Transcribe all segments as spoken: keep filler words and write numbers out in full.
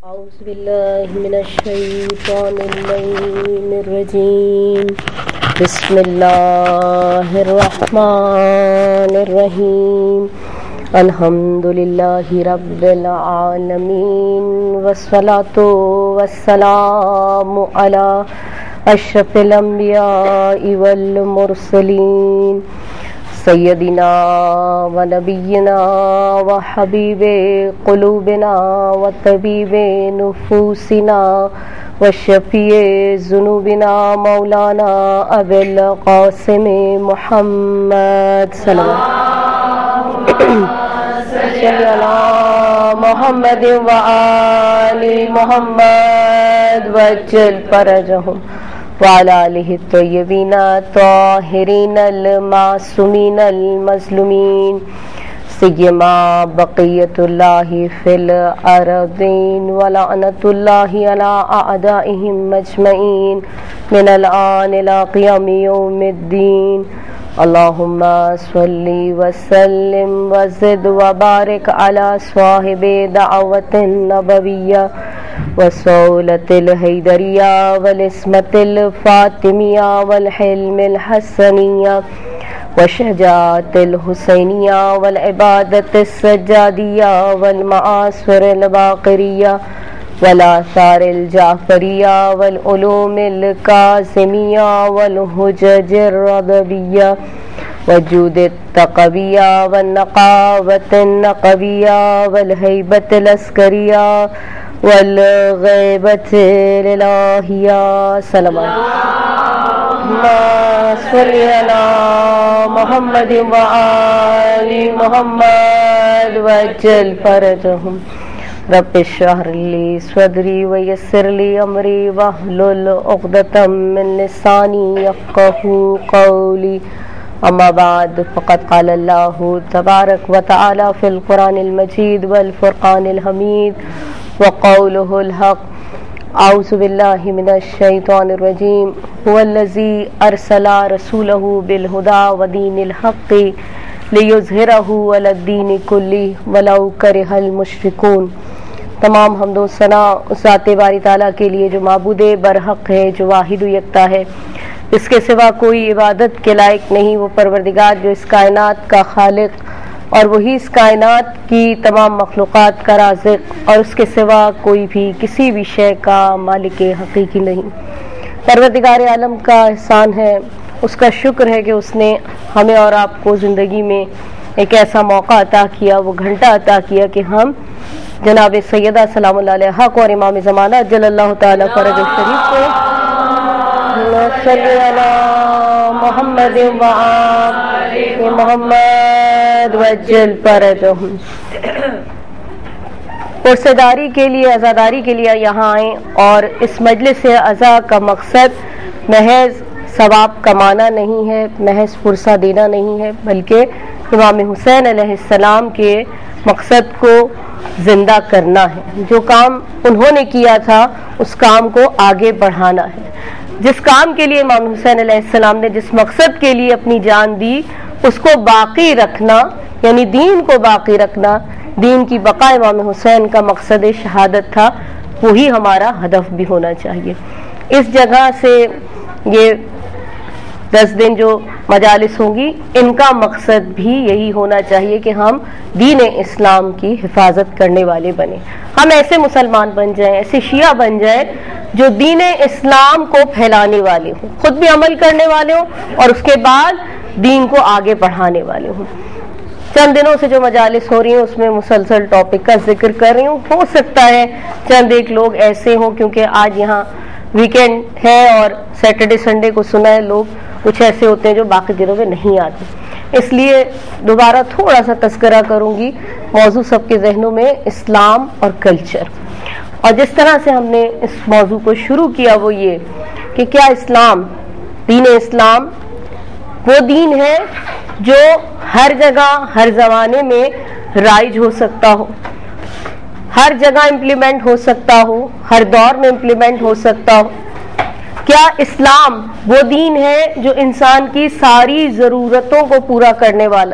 أعوذ بالله من الشيطان اللعين الرجيم بسم الله الرحمن الرحيم الحمد لله رب العالمين والصلاة والسلام على أشرف الأنبياء والمرسلين سیدنا و نبینا و حبیب قلوبنا و طبیب نفوسنا و شفیع ذنوبنا مولانا ابی القاسم محمد صلی اللہ علی محمد و آل محمد وجل فرجہم وعلى آله الطيبين الطاهرين المعصومين المظلومين سيما بقية الله في الأرضين ولعنة الله على أعدائهم أجمعين من الآن إلى قيام يوم الدين اللهم صل وسلم وزد وبارك على صاحب دعوة النبوية وصولة الحيدرية والاسمة الفاطمية والحلم الحسنية والشجاعة الحسينية والعبادة السجادية والمعاصر الباقرية والآثار الجعفرية والعلوم الكاظمية والحجج الرضبية وجود التقوية والنقاوة النقوية والهيبة العسكرية والغيبة الإلهية سلام اللهم صل على محمد وآل محمد وجل فرجهم رب اشرح لي صدري ويسر لي أمري واحلل عقدة من لساني يفقهوا قولي أما بعد فقد قال الله تبارك وتعالى في القرآن المجيد والفرقان الحميد وقوله الحق أعوذ بالله من الشيطان الرجيم هو الذي أرسل رسوله بالهدى ودين الحق ليظهره على الدين كله ولو كره المشركون۔ تمام حمد و ثنا اس ذات باری تعالیٰ کے لیے جو معبود برحق ہے، جو واحد و یکتا ہے، اس کے سوا کوئی عبادت کے لائق نہیں۔ وہ پروردگار جو اس کائنات کا خالق اور وہی اس کائنات کی تمام مخلوقات کا رازق، اور اس کے سوا کوئی بھی کسی بھی شے کا مالک حقیقی نہیں۔ پروردگار عالم کا احسان ہے، اس کا شکر ہے کہ اس نے ہمیں اور آپ کو زندگی میں ایک ایسا موقع عطا کیا، وہ گھنٹہ عطا کیا کہ ہم جناب سیدہ سلام اللہ علیہا کو اور امام زمانہ جل اللہ تعالیٰ فرج الشریف کو صلی علی محمد و آل محمد وجل فرجہم پرسداری کے لیے، عزاداری کے لیے یہاں آئیں، اور اس مجلس عزا کا مقصد محض ثواب کمانا نہیں ہے، محض فرصہ دینا نہیں ہے، بلکہ امام حسین علیہ السلام کے مقصد کو زندہ کرنا ہے۔ جو کام انہوں نے کیا تھا اس کام کو آگے بڑھانا ہے۔ جس کام کے لیے امام حسین علیہ السلام نے جس مقصد کے لیے اپنی جان دی، اس کو باقی رکھنا، یعنی دین کو باقی رکھنا، دین کی بقا امام حسین کا مقصد شہادت تھا، وہی ہمارا ہدف بھی ہونا چاہیے۔ اس جگہ سے یہ دس دن جو مجالس ہوں گی، ان کا مقصد بھی یہی ہونا چاہیے کہ ہم دین اسلام کی حفاظت کرنے والے بنیں، ہم ایسے مسلمان بن جائیں، ایسے شیعہ بن جائیں جو دین اسلام کو پھیلانے والے ہوں، خود بھی عمل کرنے والے ہوں اور اس کے بعد دین کو آگے بڑھانے والے ہوں۔ چند دنوں سے جو مجالس ہو رہی ہیں اس میں مسلسل ٹاپک کا ذکر کر رہی ہوں، ہو سکتا ہے چند ایک لوگ ایسے ہوں، کیونکہ آج یہاں ویکینڈ ہے اور سیٹرڈے سنڈے کو سنا ہے، لوگ کچھ ایسے ہوتے ہیں جو باقی دنوں میں نہیں آتے، اس لیے دوبارہ تھوڑا سا تذکرہ کروں گی۔ موضوع سب کے ذہنوں میں اسلام اور کلچر، اور جس طرح سے ہم نے اس موضوع کو شروع کیا وہ یہ کہ کیا اسلام، دین اسلام وہ دین ہے جو ہر جگہ ہر زمانے میں رائج ہو سکتا ہو، ہر جگہ امپلیمنٹ ہو سکتا ہو، ہر دور میں امپلیمنٹ ہو سکتا ہو؟ کیا اسلام وہ دین ہے جو انسان کی ساری ضرورتوں کو پورا کرنے والا؟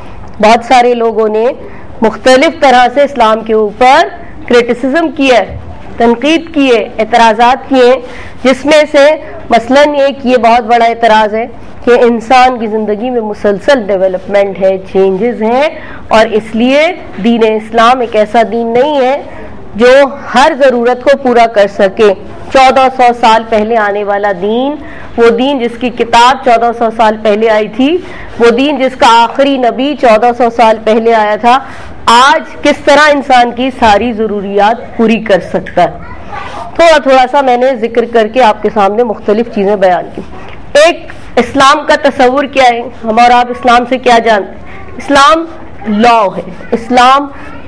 بہت سارے لوگوں نے مختلف طرح سے اسلام کے اوپر کرٹیسزم کیا ہے تنقید کی ہے، اعتراضات کیے ہیں، جس میں سے مثلاً ایک یہ بہت بڑا اعتراض ہے کہ انسان کی زندگی میں مسلسل ڈیولپمنٹ ہے، چینجز ہیں، اور اس لیے دین اسلام ایک ایسا دین نہیں ہے جو ہر ضرورت کو پورا کر سکے۔ چودہ سو سال پہلے آنے والا دین، وہ دین جس کی کتاب چودہ سو سال پہلے آئی تھی، وہ دین جس کا آخری نبی چودہ سو سال پہلے آیا تھا، آج کس طرح انسان کی ساری ضروریات پوری کر سکتا ہے۔ تھوڑا تھوڑا سا میں نے ذکر کر کے آپ کے سامنے مختلف چیزیں بیان کی۔ ایک اسلام کا تصور کیا ہے، ہم اور آپ اسلام سے کیا جانتے ہیں؟ اسلام لا ہے، اسلام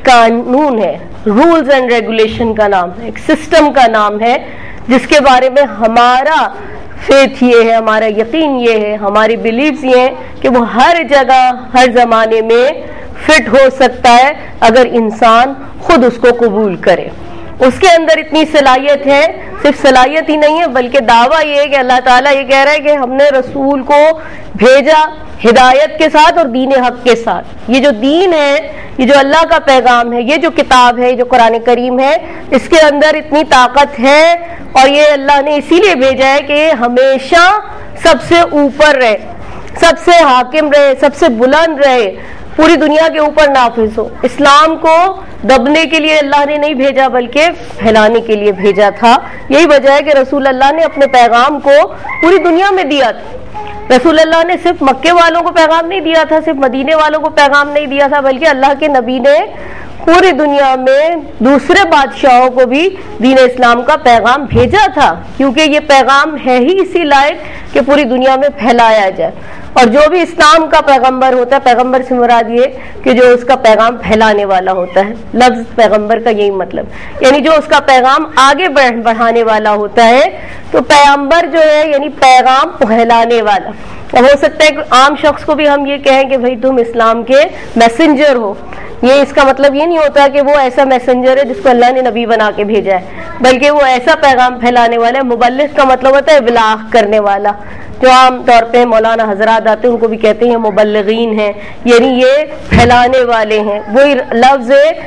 قانون ہے، رولز اینڈ ریگولیشن کا نام ہے، ایک سسٹم کا نام ہے جس کے بارے میں ہمارا فیتھ یہ ہے، ہمارا یقین یہ ہے، ہماری بلیفز یہ ہیں کہ وہ ہر جگہ ہر زمانے میں فٹ ہو سکتا ہے اگر انسان خود اس کو قبول کرے۔ اس کے اندر اتنی صلاحیت ہے، صرف صلاحیت ہی نہیں ہے بلکہ دعویٰ یہ ہے کہ اللہ تعالیٰ یہ کہہ رہا ہے کہ ہم نے رسول کو بھیجا ہدایت کے ساتھ اور دین حق کے ساتھ۔ یہ جو دین ہے، یہ جو اللہ کا پیغام ہے، یہ جو کتاب ہے، جو قرآن کریم ہے، اس کے اندر اتنی طاقت ہے، اور یہ اللہ نے اسی لیے بھیجا ہے کہ یہ ہمیشہ سب سے اوپر رہے، سب سے حاکم رہے، سب سے بلند رہے، پوری دنیا کے اوپر نافذ ہو۔ اسلام کو دبنے کے لیے اللہ نے نہیں بھیجا بلکہ پھیلانے کے لیے بھیجا تھا۔ یہی وجہ ہے کہ رسول اللہ نے اپنے پیغام کو پوری دنیا میں دیا تھا۔ رسول اللہ نے صرف مکے والوں کو پیغام نہیں دیا تھا، صرف مدینے والوں کو پیغام نہیں دیا تھا، بلکہ اللہ کے نبی نے پوری دنیا میں دوسرے بادشاہوں کو بھی دین اسلام کا پیغام بھیجا تھا، کیونکہ یہ پیغام ہے ہی اسی لائق کہ پوری دنیا میں پھیلایا جائے۔ اور جو بھی اسلام کا پیغمبر ہوتا ہے، پیغمبر سے مراد یہ کہ جو اس کا پیغام پھیلانے والا ہوتا ہے، لفظ پیغمبر کا یہی مطلب، یعنی جو اس کا پیغام آگے بڑھانے والا ہوتا ہے۔ تو پیغمبر جو ہے یعنی پیغام پھیلانے والا۔ اب ہو سکتا ہے کہ عام شخص کو بھی ہم یہ کہیں کہ بھائی تم اسلام کے میسنجر ہو، یہ اس کا مطلب یہ نہیں ہوتا کہ وہ ایسا میسنجر ہے جس کو اللہ نے نبی بنا کے بھیجا ہے، بلکہ وہ ایسا پیغام پھیلانے والا ہے۔ مبلغ کا مطلب ہوتا ہے ابلاغ کرنے والا، جو عام طور پہ مولانا حضرات آتے ہیں ان کو بھی کہتے ہیں مبلغین ہیں، یعنی یہ پھیلانے والے ہیں۔ وہی لفظ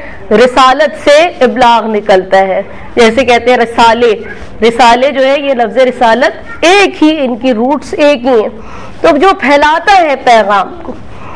رسالت سے ابلاغ نکلتا ہے، جیسے کہتے ہیں رسالے، رسالے جو ہے یہ لفظ رسالت ایک ہی، ان کی روٹس ایک ہی ہیں۔ تو جو پھیلاتا ہے پیغام کو،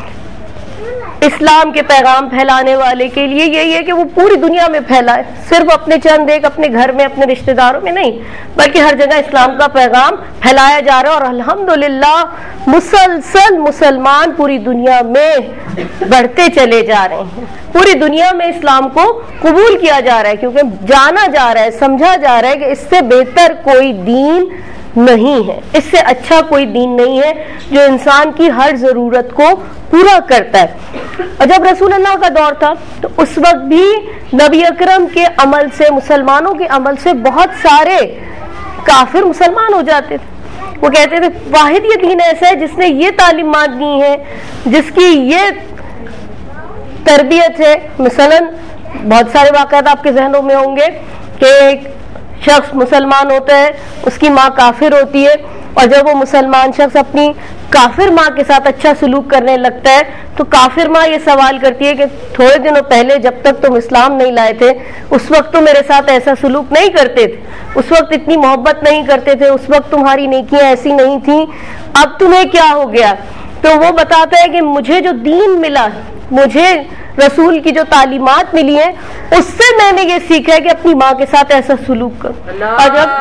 اسلام کے پیغام پھیلانے والے کے لیے یہی ہے کہ وہ پوری دنیا میں پھیلائے، صرف اپنے چند ایک اپنے گھر میں اپنے رشتہ داروں میں نہیں، بلکہ ہر جگہ اسلام کا پیغام پھیلایا جا رہا ہے۔ اور الحمدللہ مسلسل مسلمان پوری دنیا میں بڑھتے چلے جا رہے ہیں، پوری دنیا میں اسلام کو قبول کیا جا رہا ہے، کیونکہ جانا جا رہا ہے، سمجھا جا رہا ہے کہ اس سے بہتر کوئی دین نہیں ہے، اس سے اچھا کوئی دین نہیں ہے جو انسان کی ہر ضرورت کو پورا کرتا ہے۔ اور جب رسول اللہ کا دور تھا تو اس وقت بھی نبی اکرم کے عمل سے، مسلمانوں کے عمل سے بہت سارے کافر مسلمان ہو جاتے تھے۔ وہ کہتے تھے واحد یہ دین ایسا ہے جس نے یہ تعلیمات دی ہیں، جس کی یہ تربیت ہے۔ مثلا بہت سارے واقعات آپ کے ذہنوں میں ہوں گے کہ ایک شخص مسلمان ہوتا ہے، اس کی ماں کافر ہوتی ہے، اور جب وہ مسلمان شخص اپنی کافر ماں کے ساتھ اچھا سلوک کرنے لگتا ہے تو کافر ماں یہ سوال کرتی ہے کہ تھوڑے دنوں پہلے جب تک تم اسلام نہیں لائے تھے اس وقت تو میرے ساتھ ایسا سلوک نہیں کرتے تھے، اس وقت اتنی محبت نہیں کرتے تھے، اس وقت تمہاری نیکیاں ایسی نہیں تھیں، اب تمہیں کیا ہو گیا؟ تو وہ بتاتا ہے کہ مجھے جو دین ملا، مجھے رسول کی جو تعلیمات ملی ہیں، اس سے میں نے یہ سیکھا ہے کہ اپنی ماں کے ساتھ ایسا سلوک کرو۔ اور جب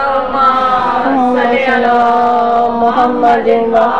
محمد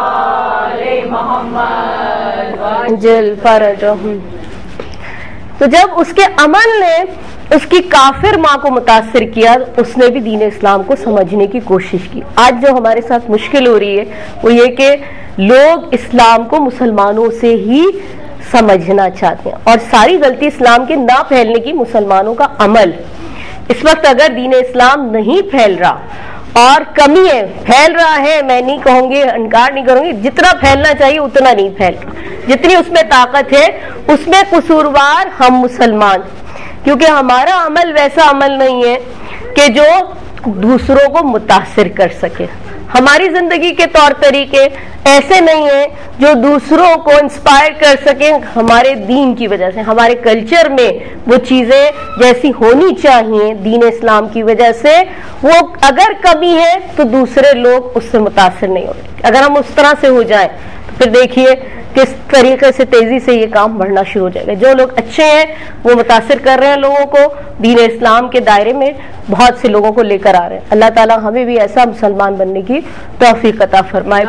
جل فرج، تو جب اس کے عمل نے اس کی کافر ماں کو متاثر کیا، اس نے بھی دین اسلام کو سمجھنے کی کوشش کی۔ آج جو ہمارے ساتھ مشکل ہو رہی ہے وہ یہ کہ لوگ اسلام کو مسلمانوں سے ہی سمجھنا چاہتے ہیں، اور ساری غلطی اسلام کے نہ پھیلنے کی مسلمانوں کا عمل۔ اس وقت اگر دین اسلام نہیں پھیل رہا اور کمی ہے، پھیل رہا ہے، میں نہیں کہوں گی، انکار نہیں کروں گی، جتنا پھیلنا چاہیے اتنا نہیں پھیل رہا، جتنی اس میں طاقت ہے اس میں قصوروار ہم مسلمان، کیونکہ ہمارا عمل ویسا عمل نہیں ہے کہ جو دوسروں کو متاثر کر سکے۔ ہماری زندگی کے طور طریقے ایسے نہیں ہیں جو دوسروں کو انسپائر کر سکیں ہمارے دین کی وجہ سے. ہمارے کلچر میں وہ چیزیں جیسی ہونی چاہیے دین اسلام کی وجہ سے وہ اگر کمی ہے تو دوسرے لوگ اس سے متاثر نہیں ہوتے. اگر ہم اس طرح سے ہو جائیں تو پھر دیکھیے کس طریقے سے تیزی سے یہ کام بڑھنا شروع ہو جائے گا. جو لوگ اچھے ہیں وہ متاثر کر رہے ہیں لوگوں کو, دین اسلام کے دائرے میں بہت سے لوگوں کو لے کر آ رہے ہیں. اللہ تعالیٰ ہمیں بھی ایسا مسلمان بننے کی توفیق عطا فرمائے.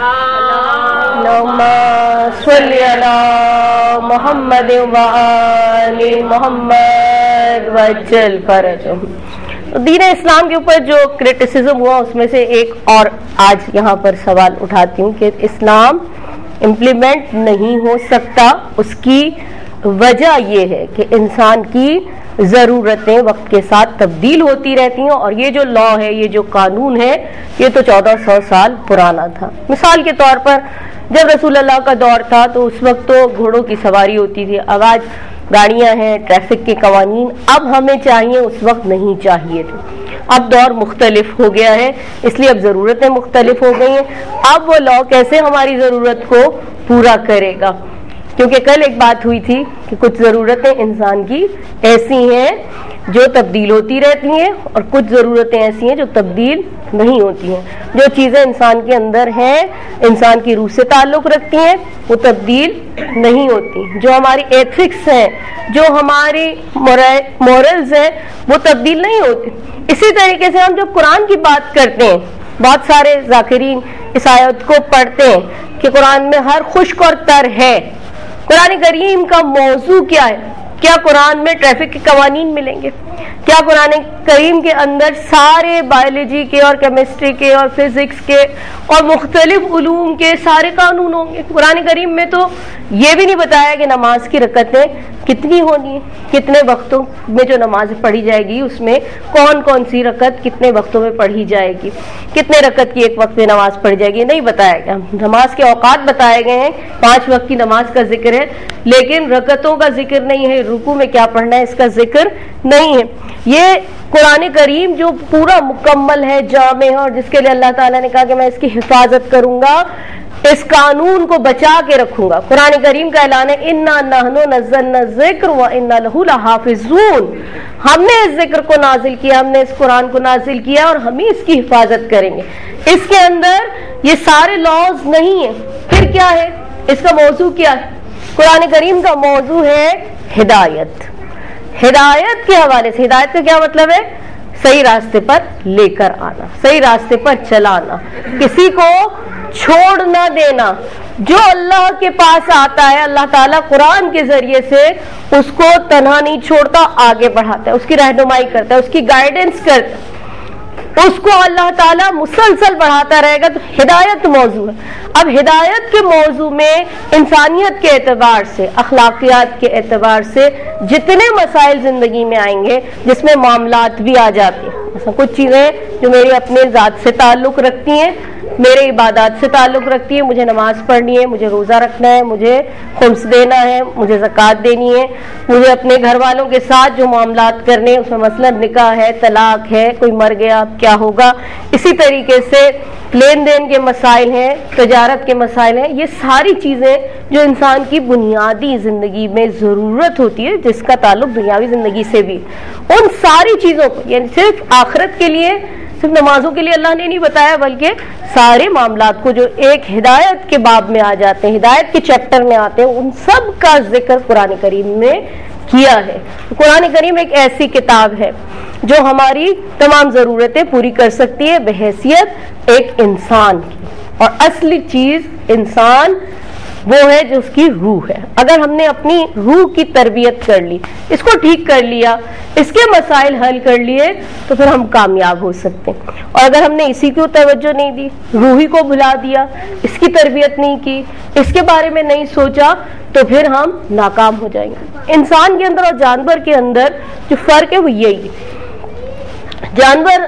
اللہم صلی علی محمد وآل محمد وجل فرجہم. دین اسلام کے اوپر جو کرٹیسزم ہوا اس میں سے ایک اور آج یہاں پر سوال اٹھاتی ہوں کہ اسلام امپلیمنٹ نہیں ہو سکتا. اس کی وجہ یہ ہے کہ انسان کی ضرورتیں وقت کے ساتھ تبدیل ہوتی رہتی ہیں, اور یہ جو لا ہے, یہ جو قانون ہے, یہ تو چودہ سو سال پرانا تھا. مثال کے طور پر جب رسول اللہ کا دور تھا تو اس وقت تو گھوڑوں کی سواری ہوتی تھی, اب آج گاڑیاں ہیں, ٹریفک کے قوانین اب ہمیں چاہیے, اس وقت نہیں چاہیے تھے. اب دور مختلف ہو گیا ہے, اس لیے اب ضرورتیں مختلف ہو گئی ہیں. اب وہ لا کیسے ہماری ضرورت کو پورا کرے گا؟ کیونکہ کل ایک بات ہوئی تھی کہ کچھ ضرورتیں انسان کی ایسی ہیں جو تبدیل ہوتی رہتی ہیں, اور کچھ ضرورتیں ایسی ہیں جو تبدیل نہیں ہوتی ہیں. جو چیزیں انسان کے اندر ہیں, انسان کی روح سے تعلق رکھتی ہیں, وہ تبدیل نہیں ہوتی. جو ہماری ایتھکس ہیں, جو ہماری مورلز ہیں, وہ تبدیل نہیں ہوتی. اسی طریقے سے ہم جب قرآن کی بات کرتے ہیں, بہت سارے ذاکرین اس آیت کو پڑھتے ہیں کہ قرآن میں ہر خشک اور تر ہے. قرآن کریم کا موضوع کیا ہے؟ کیا قرآن میں ٹریفک کے قوانین ملیں گے؟ کیا قرآن کریم کے اندر سارے بایولوجی کے اور کیمسٹری کے اور فزکس کے اور مختلف علوم کے سارے قانون ہوں گے؟ قرآن کریم میں تو یہ بھی نہیں بتایا کہ نماز کی رکعتیں کتنی ہونی ہیں, کتنے وقتوں میں جو نماز پڑھی جائے گی اس میں کون کون سی رکعت کتنے وقتوں میں پڑھی جائے گی, کتنے رکعت کی ایک وقت میں نماز پڑھی جائے گی, نہیں بتایا گیا. نماز کے اوقات بتائے گئے ہیں, پانچ وقت کی نماز کا ذکر ہے, لیکن رکعتوں کا ذکر نہیں ہے, رکوع میں کیا پڑھنا ہے اس کا ذکر نہیں ہے. یہ قرآن کریم جو پورا مکمل ہے, جامع ہے, اور جس کے لیے اللہ تعالیٰ نے کہا کہ میں اس کی حفاظت کروں گا, اس قانون کو بچا کے رکھوں گا. قرآن کریم کا اعلان ہے انا نحن نزلنا الذکر وانا لہ لحافظون. ہم نے اس ذکر کو نازل کیا, ہم نے اس قرآن کو نازل کیا, اور ہم ہی اس کی حفاظت کریں گے. اس کے اندر یہ سارے لاز نہیں ہیں. پھر کیا ہے اس کا موضوع؟ کیا ہے قرآن کریم کا موضوع؟ ہے ہدایت. ہدایت کے حوالے سے, ہدایت کا کیا مطلب ہے؟ صحیح راستے پر لے کر آنا, صحیح راستے پر چلانا, کسی کو چھوڑ نہ دینا. جو اللہ کے پاس آتا ہے اللہ تعالیٰ قرآن کے ذریعے سے اس کو تنہا نہیں چھوڑتا, آگے بڑھاتا ہے, اس کی رہنمائی کرتا ہے, اس کی گائیڈنس کرتا ہے, اس کو اللہ تعالیٰ مسلسل بڑھاتا رہے گا. تو ہدایت موضوع ہے. اب ہدایت کے موضوع میں انسانیت کے اعتبار سے, اخلاقیات کے اعتبار سے جتنے مسائل زندگی میں آئیں گے, جس میں معاملات بھی آ جاتے ہیں, مثلا کچھ چیزیں جو میری اپنے ذات سے تعلق رکھتی ہیں, میرے عبادات سے تعلق رکھتی ہے, مجھے نماز پڑھنی ہے, مجھے روزہ رکھنا ہے, مجھے خمس دینا ہے, مجھے زکوٰۃ دینی ہے, مجھے اپنے گھر والوں کے ساتھ جو معاملات کرنے اس میں مثلا نکاح ہے, طلاق ہے, کوئی مر گیا اب کیا ہوگا, اسی طریقے سے لین دین کے مسائل ہیں, تجارت کے مسائل ہیں. یہ ساری چیزیں جو انسان کی بنیادی زندگی میں ضرورت ہوتی ہے, جس کا تعلق دنیاوی زندگی سے بھی, ان ساری چیزوں کو, یعنی صرف آخرت کے لیے, صرف نمازوں کے لیے اللہ نے نہیں بتایا, بلکہ سارے معاملات کو جو ایک ہدایت کے باب میں آ جاتے ہیں, ہدایت کے چیپٹر میں آتے ہیں, ان سب کا ذکر قرآن کریم میں کیا ہے. قرآن کریم ایک ایسی کتاب ہے جو ہماری تمام ضرورتیں پوری کر سکتی ہے بحیثیت ایک انسان کی, اور اصلی چیز انسان وہ ہے جو اس کی روح ہے. اگر ہم نے اپنی روح کی تربیت کر لی, اس کو ٹھیک کر لیا, اس کے مسائل حل کر لیے, تو پھر ہم کامیاب ہو سکتے ہیں. اور اگر ہم نے اسی کو توجہ نہیں دی, روحی کو بھلا دیا, اس کی تربیت نہیں کی, اس کے بارے میں نہیں سوچا, تو پھر ہم ناکام ہو جائیں گے. انسان کے اندر اور جانور کے اندر جو فرق ہے وہ یہی ہے. جانور,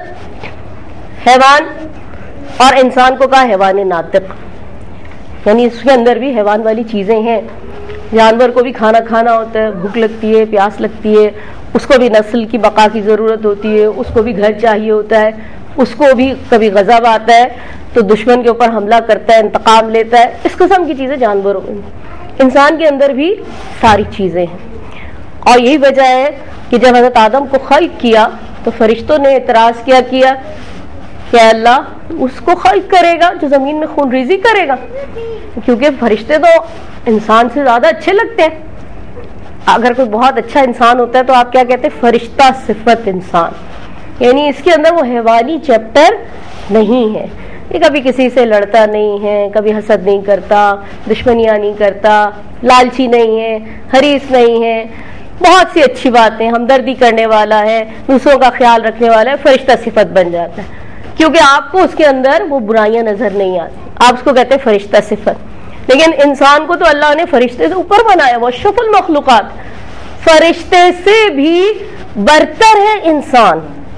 حیوان اور انسان کو کہا حیوان ناطق, یعنی اس کے اندر بھی حیوان والی چیزیں ہیں. جانور کو بھی کھانا کھانا ہوتا ہے, بھوک لگتی ہے, پیاس لگتی ہے, اس کو بھی نسل کی بقا کی ضرورت ہوتی ہے, اس کو بھی گھر چاہیے ہوتا ہے, اس کو بھی کبھی غضب آتا ہے تو دشمن کے اوپر حملہ کرتا ہے, انتقام لیتا ہے. اس قسم کی چیزیں جانوروں میں, انسان کے اندر بھی ساری چیزیں ہیں. اور یہی وجہ ہے کہ جب حضرت آدم کو خلق کیا تو فرشتوں نے اعتراض کیا کیا کہ اللہ اس کو خلق کرے گا جو زمین میں خون ریزی کرے گا, کیونکہ فرشتے تو انسان سے زیادہ اچھے لگتے ہیں. اگر کوئی بہت اچھا انسان ہوتا ہے تو آپ کیا کہتے ہیں, فرشتہ صفت انسان, یعنی اس کے اندر وہ حیوانی چیپٹر نہیں ہے. یہ کبھی کسی سے لڑتا نہیں ہے, کبھی حسد نہیں کرتا, دشمنیاں نہیں کرتا, لالچی نہیں ہے, حریص نہیں ہے, بہت سی اچھی باتیں, ہمدردی کرنے والا ہے, دوسروں کا خیال رکھنے والا ہے, فرشتہ صفت بن جاتا ہے. کیونکہ آپ کو اس کے اندر وہ برائیاں نظر نہیں آتی, آپ اس کو کہتے ہیں فرشتہ صفت. لیکن انسان کو تو اللہ نے فرشتے سے اوپر بنایا, وہ اشرف المخلوقات, فرشتے سے بھی برتر ہے انسان.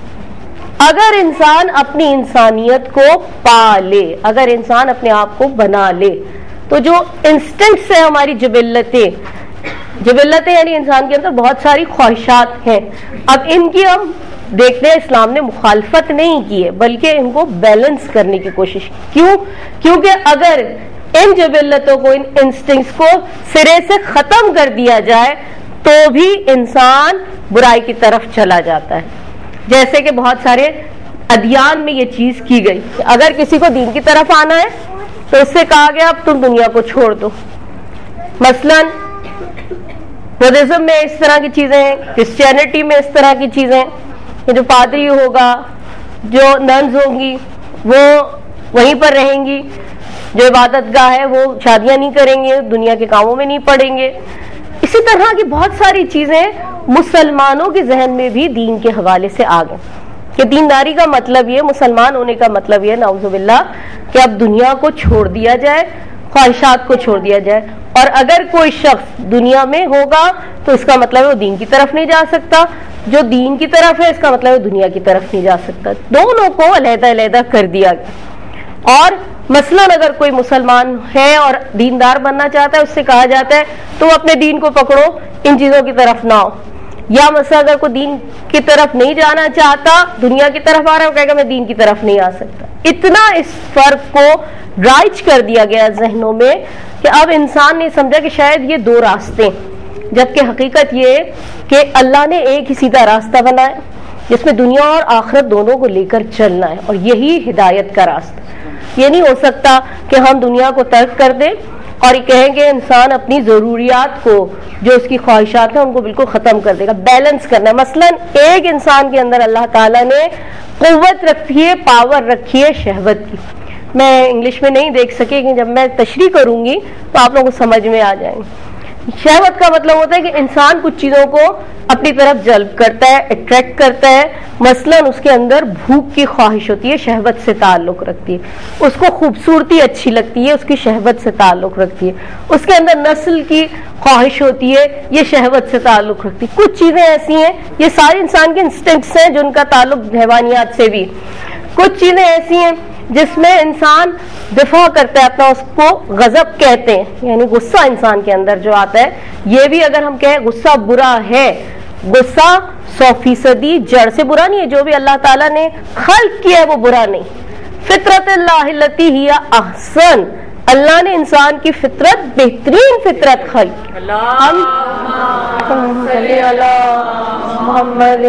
اگر انسان اپنی انسانیت کو پا لے, اگر انسان اپنے آپ کو بنا لے, تو جو انسٹنکٹس ہیں ہماری جبلتیں, جبلتیں یعنی انسان کے اندر بہت ساری خواہشات ہیں, اب ان کی ہم دیکھتے ہیں اسلام نے مخالفت نہیں کی ہے بلکہ ان کو بیلنس کرنے کی کوشش کی. کیوں؟ کیونکہ اگر ان جبلتوں کو, ان انسٹنکٹس کو سرے سے ختم کر دیا جائے تو بھی انسان برائی کی طرف چلا جاتا ہے. جیسے کہ بہت سارے ادیان میں یہ چیز کی گئی کہ اگر کسی کو دین کی طرف آنا ہے تو اس سے کہا گیا اب تم دنیا کو چھوڑ دو. مثلاً بدھزم میں اس طرح کی چیزیں ہیں, کرسچینٹی میں اس طرح کی چیزیں ہیں کہ جو پادری ہوگا, جو ننز ہوں گی وہ وہیں پر رہیں گی, جو عبادت گاہ ہے وہ شادیاں نہیں کریں گے, دنیا کے کاموں میں نہیں پڑیں گے. اسی طرح کی بہت ساری چیزیں مسلمانوں کے ذہن میں بھی دین کے حوالے سے آ گئیں کہ دینداری کا مطلب یہ, مسلمان ہونے کا مطلب یہ نعوذ باللہ کہ اب دنیا کو چھوڑ دیا جائے, خواہشات کو چھوڑ دیا جائے. اور اگر کوئی شخص دنیا میں ہوگا تو اس کا مطلب ہے وہ دین کی طرف نہیں جا سکتا, جو دین کی طرف ہے اس کا مطلب ہے دنیا کی طرف نہیں جا سکتا. دونوں کو علیحدہ علیحدہ کر دیا گیا. اور مثلاً اگر کوئی مسلمان ہے اور دیندار بننا چاہتا ہے, اس سے کہا جاتا ہے تو اپنے دین کو پکڑو, ان چیزوں کی طرف نہ آؤ. یا مثلا اگر کوئی دین کی طرف نہیں جانا چاہتا, دنیا کی طرف آ رہا ہے, وہ کہے گا میں دین کی طرف نہیں آ سکتا. اتنا اس فرق کو رائج کر دیا گیا ذہنوں میں کہ اب انسان نے سمجھا کہ شاید یہ دو راستے, جبکہ حقیقت یہ کہ اللہ نے ایک ہی سیدھا راستہ بنایا جس میں دنیا اور آخرت دونوں کو لے کر چلنا ہے, اور یہی ہدایت کا راستہ. یہ نہیں ہو سکتا کہ ہم دنیا کو ترک کر دیں اور یہ کہیں گے انسان اپنی ضروریات کو, جو اس کی خواہشات ہیں ان کو بالکل ختم کر دے گا. بیلنس کرنا ہے. مثلاً ایک انسان کے اندر اللہ تعالیٰ نے قوت رکھی ہے, پاور رکھی ہے شہوت کی. میں انگلش میں نہیں دیکھ سکی کہ جب میں تشریح کروں گی تو آپ لوگوں کو سمجھ میں آ جائیں گے. شہوت کا مطلب ہوتا ہے کہ انسان کچھ چیزوں کو اپنی طرف جلب کرتا ہے, اٹریکٹ کرتا ہے. مثلاً اس کے اندر بھوک کی خواہش ہوتی ہے, شہوت سے تعلق رکھتی ہے. اس کو خوبصورتی اچھی لگتی ہے, اس کی شہوت سے تعلق رکھتی ہے. اس کے اندر نسل کی خواہش ہوتی ہے, یہ شہوت سے تعلق رکھتی ہے. کچھ چیزیں ایسی ہیں, یہ سارے انسان کے انسٹنکٹس ہیں جن کا تعلق حیوانیات سے بھی. کچھ چیزیں ایسی ہیں جس میں انسان دفاع کرتا ہے اپنا, اس کو غضب کہتے ہیں, یعنی غصہ انسان کے اندر جو آتا ہے. یہ بھی اگر ہم کہیں غصہ برا ہے, غصہ سو فیصدی جڑ سے برا نہیں ہے. جو بھی اللہ تعالیٰ نے خلق کیا ہے وہ برا نہیں. فطرت اللہ التی ہی احسن, اللہ نے انسان کی فطرت بہترین فطرت خلق کی. ہم صلی اللہ محمد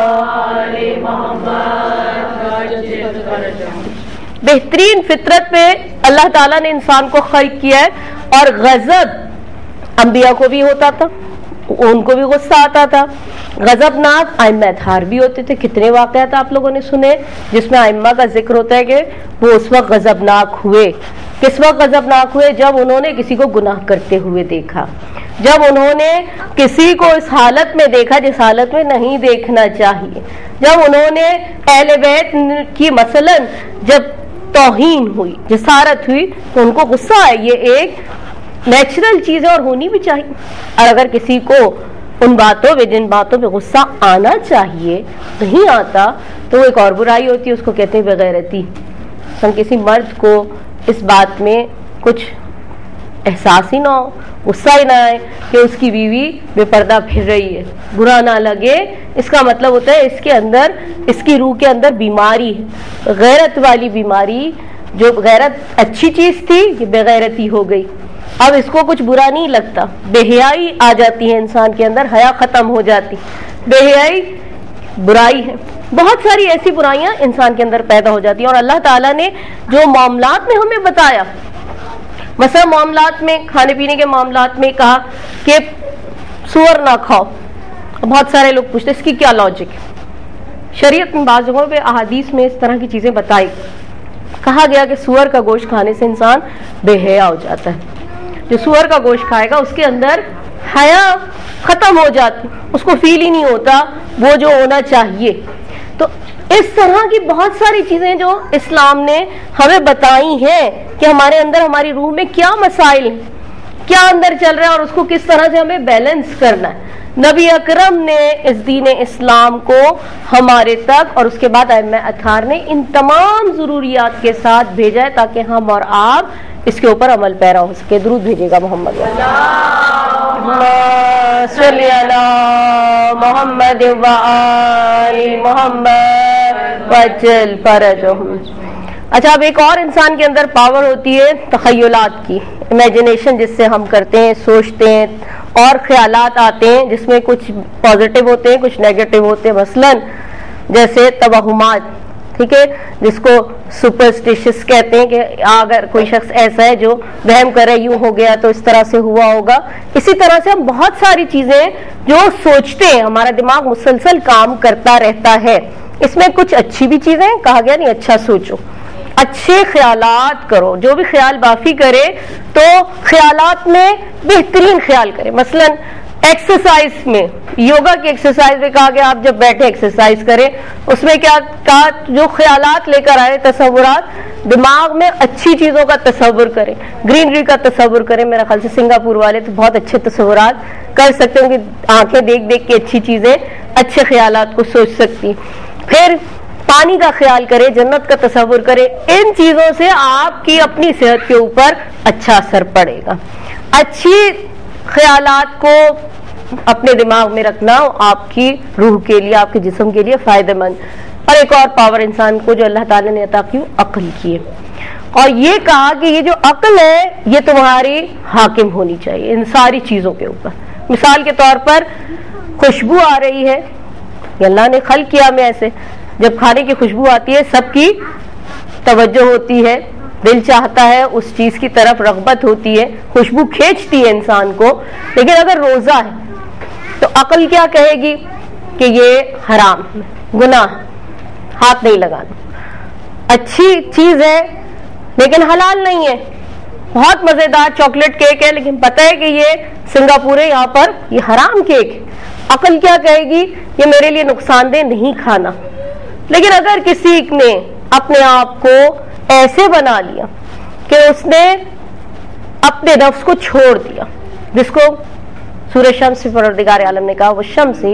بہترین فطرت پہ اللہ تعالیٰ نے انسان کو خلق کیا ہے. اور غضب انبیاء کو بھی ہوتا تھا, ان کو بھی غصہ آتا تھا. غضب ناک ائمہ اطہار بھی ہوتے تھے. کتنے واقعات آپ لوگوں نے سنے جس میں ائمہ کا ذکر ہوتا ہے کہ وہ اس وقت غضب ناک ہوئے. کس وقت غضب ناک ہوئے؟ جب انہوں نے کسی کو گناہ کرتے ہوئے دیکھا, جب انہوں نے کسی کو اس حالت میں دیکھا جس حالت میں نہیں دیکھنا چاہیے, جب انہوں نے اہل بیت کی مثلاً جب توہین ہوئی, جسارت ہوئی, تو ان کو غصہ آیا. یہ ایک نیچرل چیز ہے اور ہونی بھی چاہیے. اور اگر کسی کو ان باتوں پہ جن باتوں پہ غصہ آنا چاہیے نہیں آتا تو وہ ایک اور برائی ہوتی ہے, اس کو کہتے ہیں بغیرتی. ہم کسی مرد کو اس بات میں کچھ احساس ہی نہ ہو, غصہ ہی نہ آئے کہ اس کی بیوی بے پردہ پھر رہی ہے, برا نہ لگے, اس کا مطلب ہوتا ہے اس کے اندر, اس کی روح کے اندر بیماری ہے, غیرت والی بیماری. جو غیرت اچھی چیز تھی یہ بے غیرتی ہو گئی, اب اس کو کچھ برا نہیں لگتا, بے حیائی آ جاتی ہے انسان کے اندر, حیا ختم ہو جاتی. بے حیائی برائی ہے, بہت ساری ایسی برائیاں انسان کے اندر پیدا ہو جاتی ہیں. اور اللہ تعالیٰ نے جو معاملات میں ہمیں بتایا, مثلا معاملات میں, کھانے پینے کے معاملات میں کہا کہ سور نہ کھاؤ. بہت سارے لوگ پوچھتے اس کی کیا لاجک ہے. شریعت میں بعض جگہوں پہ احادیث میں اس طرح کی چیزیں بتائی, کہا گیا کہ سور کا گوشت کھانے سے انسان بے حیا ہو جاتا ہے. جو سور کا گوشت کھائے گا اس کے اندر حیا ختم ہو جاتی, اس کو فیل ہی نہیں ہوتا وہ جو ہونا چاہیے. تو اس طرح کی بہت ساری چیزیں جو اسلام نے ہمیں بتائی ہیں کہ ہمارے اندر, ہماری روح میں کیا مسائل ہیں, کیا اندر چل رہا ہے اور اس کو کس طرح سے ہمیں بیلنس کرنا ہے. نبی اکرم نے اس دین اسلام کو ہمارے تک اور اس کے بعد ائمہ اطہار نے ان تمام ضروریات کے ساتھ بھیجا ہے تاکہ ہم اور آپ اس کے اوپر عمل پیرا ہو سکے. درود بھیجیے گا محمد صلی علی محمد و آل محمد وجل فرجہم. اچھا, اب ایک اور انسان کے اندر پاور ہوتی ہے تخیلات کی, امیجنیشن جس سے ہم کرتے ہیں, سوچتے ہیں اور خیالات آتے ہیں جس میں کچھ پازیٹیو ہوتے ہیں کچھ نیگیٹو ہوتے ہیں. مثلا جیسے توہمات, ٹھیک ہے, جس کو سپرسٹیشس کہتے ہیں کہ اگر کوئی شخص ایسا ہے جو وہم کرے یوں ہو گیا تو اس طرح سے ہوا ہوگا. اسی طرح سے ہم بہت ساری چیزیں جو سوچتے ہیں, ہمارا دماغ مسلسل کام کرتا رہتا ہے. اس میں کچھ اچھی بھی چیزیں, کہا گیا نہیں اچھا سوچو, اچھے خیالات کرو, جو بھی خیال بافی کرے تو خیالات میں بہترین خیال کرے. مثلا ایکسرسائز میں, یوگا کی ایکسرسائز میں کہا گیا آپ جب بیٹھے ایکسرسائز کریں, اس میں کیا کہا, جو خیالات لے کر آئے تصورات, دماغ میں اچھی چیزوں کا تصور کریں, گرینری کا تصور کریں. میرا خیال سے سنگاپور والے تو بہت اچھے تصورات کر سکتے ہیں کہ آنکھیں دیکھ دیکھ کے اچھی چیزیں, اچھے خیالات کو سوچ سکتی. پھر پانی کا خیال کرے, جنت کا تصور کرے. ان چیزوں سے آپ کی اپنی صحت کے اوپر اچھا اثر پڑے گا. اچھی خیالات کو اپنے دماغ میں رکھنا آپ کی روح کے لیے, آپ کے جسم کے لیے فائدہ مند. اور ایک اور پاور انسان کو جو اللہ تعالیٰ نے عطا کی, عقل کی ہے, اور یہ کہا کہ یہ جو عقل ہے یہ تمہاری حاکم ہونی چاہیے ان ساری چیزوں کے اوپر. مثال کے طور پر خوشبو آ رہی ہے, یہ اللہ نے خلق کیا میں ایسے, جب کھانے کی خوشبو آتی ہے سب کی توجہ ہوتی ہے, دل چاہتا ہے اس چیز کی طرف, رغبت ہوتی ہے, خوشبو کھینچتی ہے انسان کو. لیکن اگر روزہ ہے تو عقل کیا کہے گی کہ یہ حرام, گناہ, ہاتھ نہیں لگانا. اچھی چیز ہے لیکن حلال نہیں ہے, بہت مزیدار چاکلیٹ کیک ہے لیکن پتہ ہے کہ یہ سنگاپور ہے, یہاں پر یہ حرام کیک ہے. عقل کیا کہے گی, یہ میرے لیے نقصان دہ, نہیں کھانا. لیکن اگر کسی نے اپنے آپ کو ایسے بنا لیا کہ اس نے اپنے نفس کو چھوڑ دیا, جس کو سورہ شمس پروردگار عالم نے کہا وہ شمسی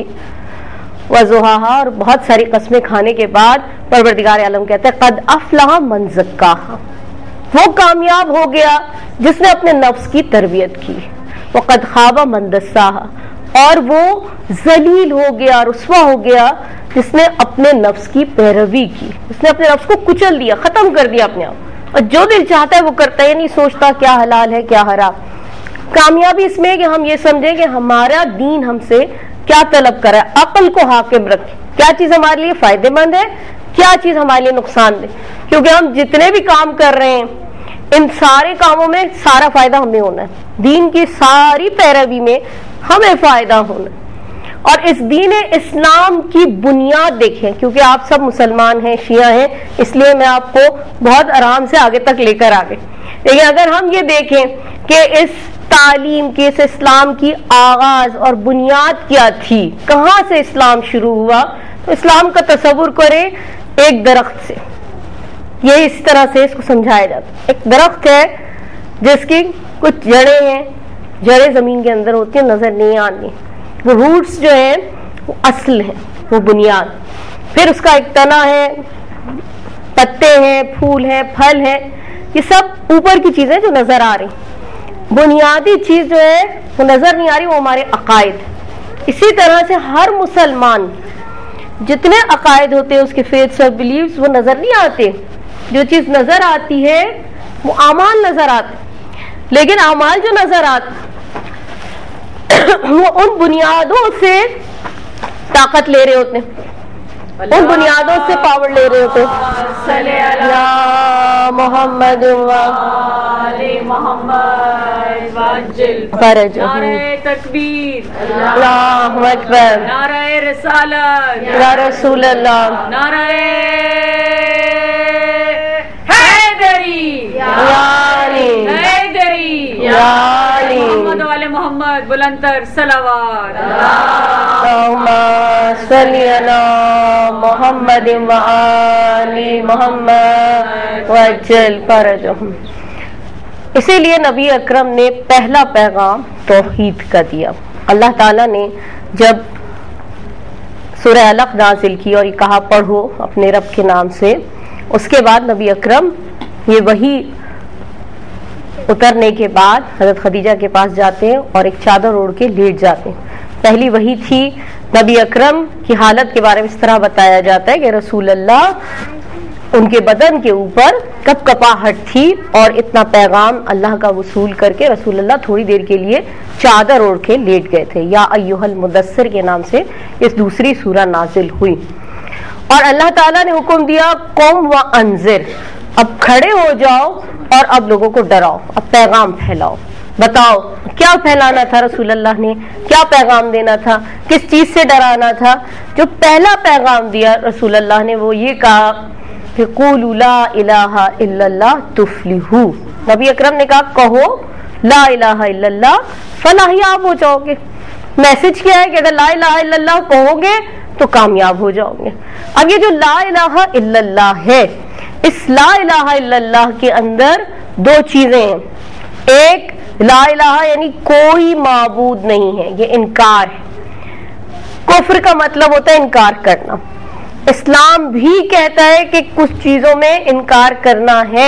وضحاہا, اور بہت ساری قسمیں کھانے کے بعد پروردگار عالم کہتا ہے قد افلح من زکاہا, وہ کامیاب ہو گیا جس نے اپنے نفس کی تربیت کی. وقد خاب من دساہا, اور وہ ذلیل ہو گیا, رسوا ہو گیا جس نے اپنے نفس کی پیروی کی, جس نے اپنے نفس کو کچل دیا, ختم کر دیا اپنے آپ, اور جو دل چاہتا ہے وہ کرتا ہے, نہیں سوچتا کیا حلال ہے کیا حرام. کامیابی اس میں ہے کہ ہم یہ سمجھیں کہ ہمارا دین ہم سے کیا طلب کر رہا ہے, عقل کو حاکم رکھیں, کیا چیز ہمارے لیے فائدے مند ہے, کیا چیز ہمارے لیے نقصان دہ. کیونکہ ہم جتنے بھی کام کر رہے ہیں ان سارے کاموں میں سارا فائدہ ہمیں ہونا ہے, دین کی ساری پیروی میں ہمیں فائدہ ہونا ہے. اور اس دین اسلام کی بنیاد دیکھیں, کیونکہ آپ سب مسلمان ہیں, شیعہ ہیں, اس لیے میں آپ کو بہت آرام سے آگے تک لے کر آ گئی. لیکن اگر ہم یہ دیکھیں کہ اس تعلیم کی, اس اسلام کی آغاز اور بنیاد کیا تھی, کہاں سے اسلام شروع ہوا, تو اسلام کا تصور کریں ایک درخت سے. یہ اس طرح سے اس کو سمجھایا جاتا ہے. ایک درخت ہے جس کی کچھ جڑیں ہیں, جڑیں زمین کے اندر ہوتی ہیں, نظر نہیں آنی, وہ روٹس جو ہیں وہ اصل ہیں, وہ بنیاد. پھر اس کا ایک تنا ہے, پتے ہیں, پھول ہیں, پھل ہیں, یہ سب اوپر کی چیزیں جو نظر آ رہی. بنیادی چیز جو ہے وہ نظر نہیں آ رہی، وہ ہمارے عقائد. اسی طرح سے ہر مسلمان جتنے عقائد ہوتے ہیں اس کے فیتھس اور بلیفز وہ نظر نہیں آتے. جو چیز نظر آتی ہے وہ اعمال نظر آتے، لیکن اعمال جو نظر آتے وہ ان بنیادوں سے طاقت لے رہے ہوتے ہیں، ان بنیادوں سے پاور لے رہے ہوتے ہیں. یا محمد فرج. نعرہ تکبیر، اللہ اکبر. نعرہ رسالت، یا رسول اللہ. نعرہ حیدری، یاری حیدری، یاری. محمد والے محمد، بلندر صلوات. اللہم صلی علی محمد وآل محمد وعجل فرجہم. اسی لیے نبی اکرم نے پہلا پیغام توحید کا دیا. اللہ تعالیٰ نے جب سورہ علق نازل کی اور یہ کہا پڑھو اپنے رب کے نام سے، اس کے بعد نبی اکرم یہ وحی اترنے کے بعد حضرت خدیجہ کے پاس جاتے ہیں اور ایک چادر اوڑھ کے لیٹ جاتے ہیں. پہلی وحی تھی نبی اکرم کی حالت کے بارے میں اس طرح بتایا جاتا ہے کہ رسول اللہ ان کے بدن کے اوپر کپ کپاہٹ تھی اور اتنا پیغام اللہ کا وصول کر کے رسول اللہ تھوڑی دیر کے لیے چادر اوڑھ کے لیٹ گئے تھے. یا ایھا المدثر کے نام سے اس دوسری سورہ نازل ہوئی اور اللہ تعالیٰ نے حکم دیا قم وانذر، اب کھڑے ہو جاؤ اور اب لوگوں کو ڈراؤ، اب پیغام پھیلاؤ. بتاؤ کیا پھیلانا تھا رسول اللہ نے، کیا پیغام دینا تھا، کس چیز سے ڈرانا تھا. جو پہلا پیغام دیا رسول اللہ نے وہ یہ کہا کہ قولوا لا الہ الا اللہ تفلحوا. نبی اکرم نے کہا کہو لا الہ الا اللہ فلاحیاب ہو جاؤ گے. میسج کیا ہے کہ اگر لا الہ الا اللہ کہو گے تو کامیاب ہو جاؤ گے. اب یہ جو لا الہ الا اللہ ہے، اس لا الہ الا اللہ کے اندر دو چیزیں ہیں. ایک لا الہ یعنی کوئی معبود نہیں ہے، یہ انکار ہے. کفر کا مطلب ہوتا ہے انکار کرنا. اسلام بھی کہتا ہے کہ کچھ چیزوں میں انکار کرنا ہے.